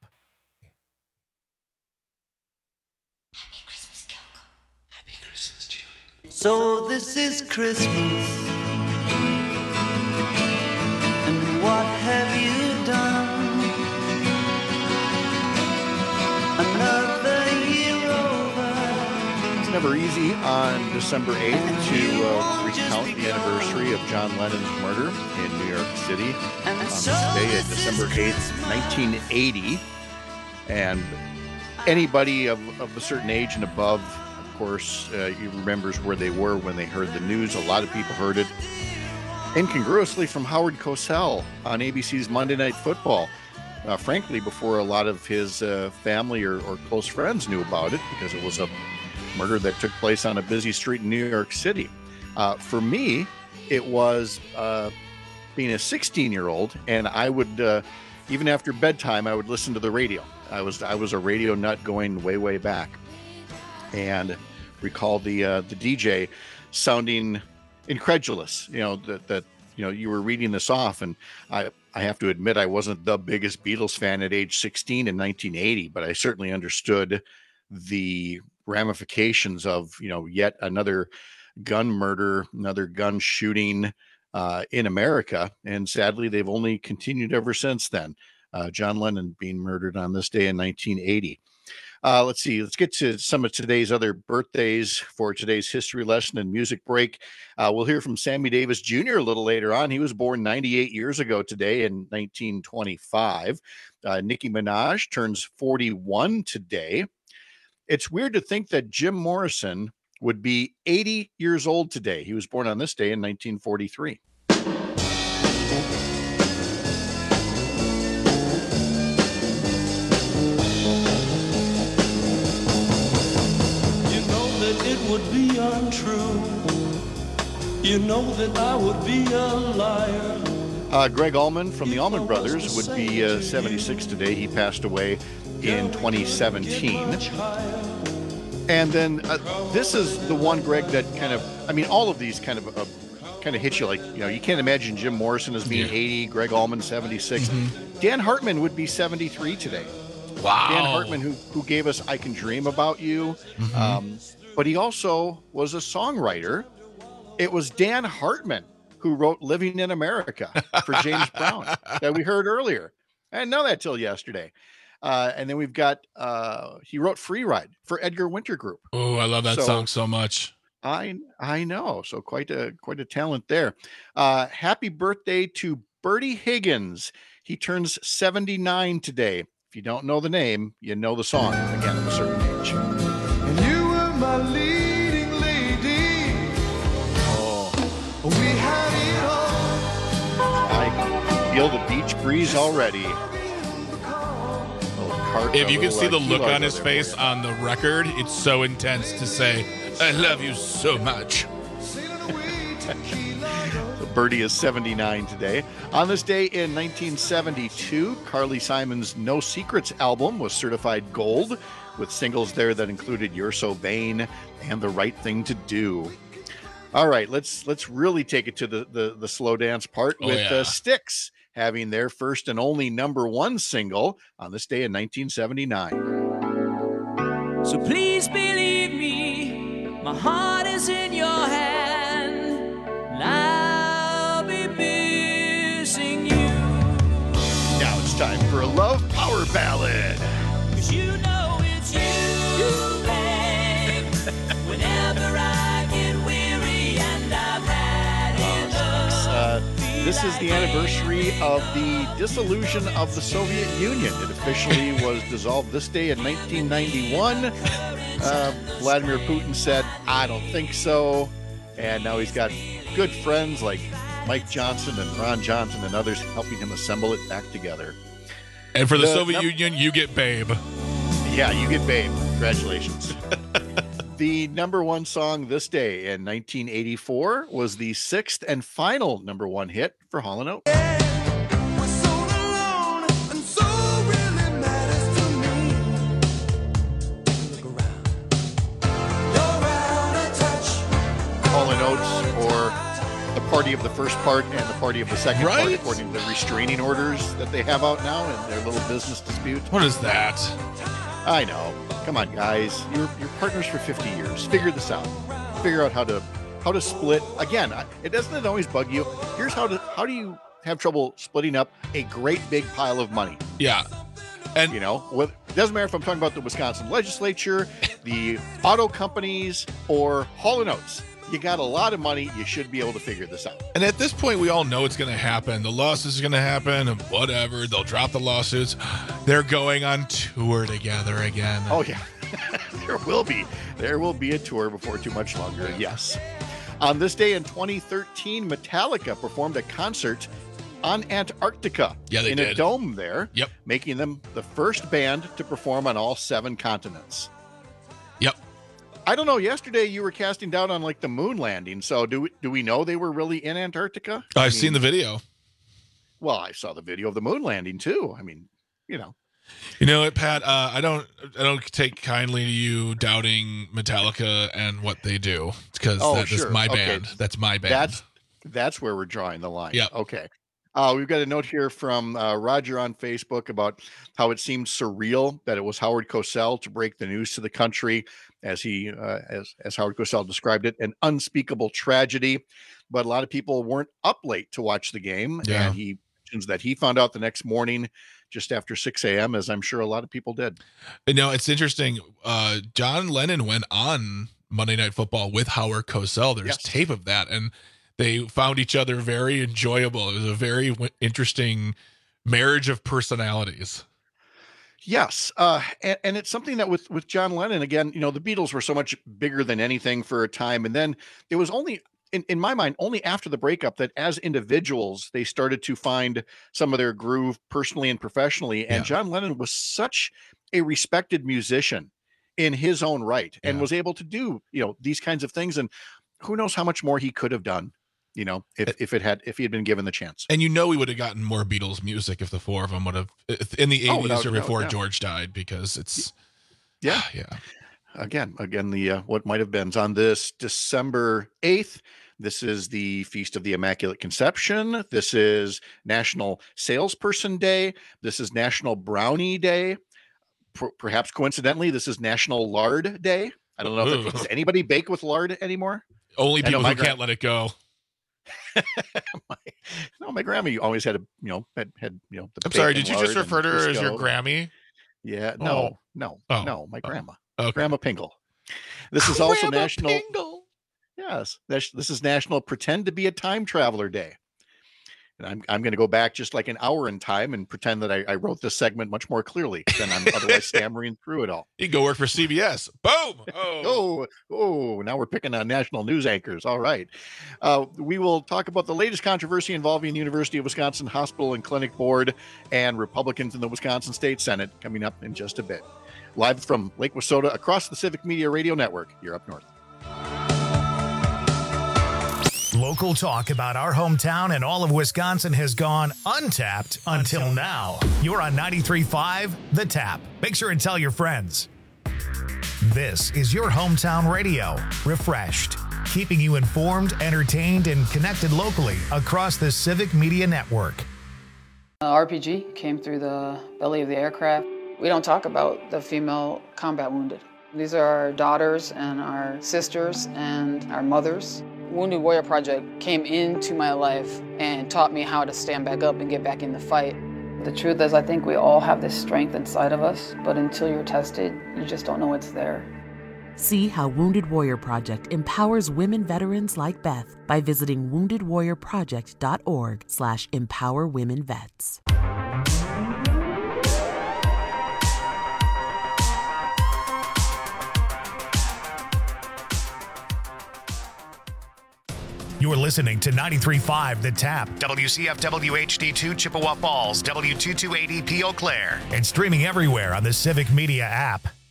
Happy Christmas, Kyoko. Happy Christmas, Julie. So this is Christmas. And what have you done? Another year over. It's never easy on December eighth to uh, recount the anniversary of John Lennon's murder in New York City on this day, of December eighth, nineteen eighty. And anybody of, of a certain age and above, of course, uh, you remembers where they were when they heard the news. A lot of people heard it incongruously from Howard Cosell on A B C's Monday Night Football. Uh, frankly, before a lot of his uh, family or, or close friends knew about it, because it was a murder that took place on a busy street in New York City. Uh, for me, it was uh, being a sixteen-year-old, and I would, uh, even after bedtime, I would listen to the radio. I was I was a radio nut going way, way back, and recall the uh, the D J sounding incredulous, you know, that that you know you were reading this off, and I I have to admit I wasn't the biggest Beatles fan at age sixteen in nineteen eighty, but I certainly understood the ramifications of, you know, yet another gun murder, another gun shooting uh, in America, and sadly they've only continued ever since then. Uh, John Lennon being murdered on this day in nineteen eighty. Uh, let's see. Let's get to some of today's other birthdays for today's history lesson and music break. Uh, we'll hear from Sammy Davis Junior a little later on. He was born ninety-eight years ago today in nineteen twenty-five. Uh, Nicki Minaj turns forty-one today. It's weird to think that Jim Morrison would be eighty years old today. He was born on this day in nineteen forty-three. It would be untrue. You know that I would be a liar. Uh, Greg Allman from the Allman Brothers would be uh, seventy-six today. He passed away in twenty seventeen. And then uh, this is the one, Greg, that kind of, I mean, all of these kind of uh, kind of hit you like, you know, you can't imagine Jim Morrison as being yeah. eighty, Greg Allman seventy-six. Mm-hmm. Dan Hartman would be seventy-three today. Wow. Dan Hartman, who who gave us I Can Dream About You. Mm-hmm. Um, but he also was a songwriter. It was Dan Hartman who wrote Living in America for James Brown that we heard earlier. I didn't know that till yesterday. Uh, and then we've got, uh, he wrote Free Ride for Edgar Winter Group. Oh, I love that so, song so much. I I know. So quite a quite a talent there. Uh, happy birthday to Bertie Higgins. He turns seventy-nine today. If you don't know the name, you know the song, again, at a certain age. And you were my leading lady. Oh. We had it all. I can feel the beach breeze already. If you can see the look on his face on the record, it's so intense to say, I love you so much. Bertie is seventy-nine today. On this day in nineteen seventy-two, Carly Simon's No Secrets album was certified gold, with singles there that included You're So Vain and The Right Thing to Do. All right, let's let's really take it to the the, the slow dance part oh, with yeah. uh, Styx having their first and only number one single on this day in nineteen seventy-nine. So please believe me, my heart is in your hand. Now It's time for a love power ballad. You know it's you, babe. Whenever I get weary and I've had enough. Uh, this is the anniversary of the dissolution of the Soviet Union. It officially was dissolved this day in nineteen ninety-one. Uh, Vladimir Putin said, I don't think so. And now he's got good friends like Mike Johnson and Ron Johnson and others helping him assemble it back together. And for the, the no, Soviet Union, you get Babe. Yeah, you get Babe. Congratulations. The number one song this day in nineteen eighty-four was the sixth and final number one hit for Hall and Oates. Hall and Oates, or the party of the first part and the party of the second right? part, according to the restraining orders that they have out now in their little business dispute. What is that? I know. Come on, guys. You're you're partners for fifty years. Figure this out. Figure out how to how to split. Again, it doesn't it always bug you. Here's how to how do you have trouble splitting up a great big pile of money? Yeah. And you know, what, it doesn't matter if I'm talking about the Wisconsin legislature, the auto companies, or Hall and Oates. You got a lot of money. You should be able to figure this out. And at this point, we all know it's going to happen. The lawsuits are going to happen. And whatever. They'll drop the lawsuits. They're going on tour together again. Oh, yeah. There will be. There will be a tour before too much longer. Yes. On this day in twenty thirteen, Metallica performed a concert on Antarctica. Yeah, they in did. a dome there. Yep. Making them the first band to perform on all seven continents. Yep. I don't know. Yesterday you were casting doubt on like the moon landing. So do we, do we know they were really in Antarctica? I've I mean, seen the video. Well, I saw the video of the moon landing too. I mean, you know. You know what, Pat? Uh, I don't. I don't take kindly to you doubting Metallica and what they do, because Oh, that is sure. my Okay. band. That's my band. That's that's where we're drawing the line. Yeah. Okay. Uh, we've got a note here from uh, Roger on Facebook about how it seemed surreal that it was Howard Cosell to break the news to the country, as he, uh, as as Howard Cosell described it, an unspeakable tragedy. But a lot of people weren't up late to watch the game, Yeah. and he mentions that he found out the next morning, just after six a.m., as I'm sure a lot of people did. You know, it's interesting. Uh, John Lennon went on Monday Night Football with Howard Cosell. There's Yes. tape of that, and they found each other very enjoyable. It was a very w- interesting marriage of personalities. Yes, uh, and, and it's something that with with John Lennon, again, you know, the Beatles were so much bigger than anything for a time, and then it was only, in, in my mind, only after the breakup that as individuals they started to find some of their groove personally and professionally. And Yeah. John Lennon was such a respected musician in his own right, and Yeah. was able to do, you know, these kinds of things. And who knows how much more he could have done, you know, if if it had if he had been given the chance. And you know, we would have gotten more Beatles music if the four of them would have in the Oh, eighties without or a doubt, before yeah. George died, because it's Yeah. yeah. Again, again, the uh, what might have been on this December eighth. This is the Feast of the Immaculate Conception. This is National Salesperson Day. This is National Brownie Day. Per- perhaps coincidentally, this is National Lard Day. I don't know. If Ooh. does anybody bake with lard anymore? Only I know people my who gra- can't let it go. my, no, my grandma always had a, you know, had, had you know. The I'm sorry, bacon did you just lard and refer to her as your Crisco. Grammy? Yeah, no, Oh. no, Oh. no, my Oh. grandma, Okay. Grandma Pingle. This is also Grandma National. Pingle. Yes, this, this is National Pretend to Be a Time Traveler Day. And I'm I'm going to go back just like an hour in time and pretend that I, I wrote this segment much more clearly than I'm otherwise stammering through it all. You can go work for C B S. Boom. Oh. Oh, oh, now we're picking on national news anchors. All right. Uh, we will talk about the latest controversy involving the University of Wisconsin Hospital and Clinic Board and Republicans in the Wisconsin State Senate coming up in just a bit. Live from Lake Wissota across the Civic Media Radio Network. You're up north. Local talk about our hometown and all of Wisconsin has gone untapped until now. You're on ninety-three point five The Tap. Make sure and tell your friends. This is your hometown radio, refreshed, keeping you informed, entertained, and connected locally across the Civic Media Network. Uh, R P G came through the belly of the aircraft. We don't talk about the female combat wounded. These are our daughters and our sisters and our mothers. Wounded Warrior Project came into my life and taught me how to stand back up and get back in the fight. The truth is, I think we all have this strength inside of us, but until you're tested, you just don't know it's there. See how Wounded Warrior Project empowers women veterans like Beth by visiting wounded warrior project dot org slash empower women vets. You're listening to ninety-three point five The Tap, W C F W H D two Chippewa Falls, W two two eighty P Eau Claire, and streaming everywhere on the Civic Media app.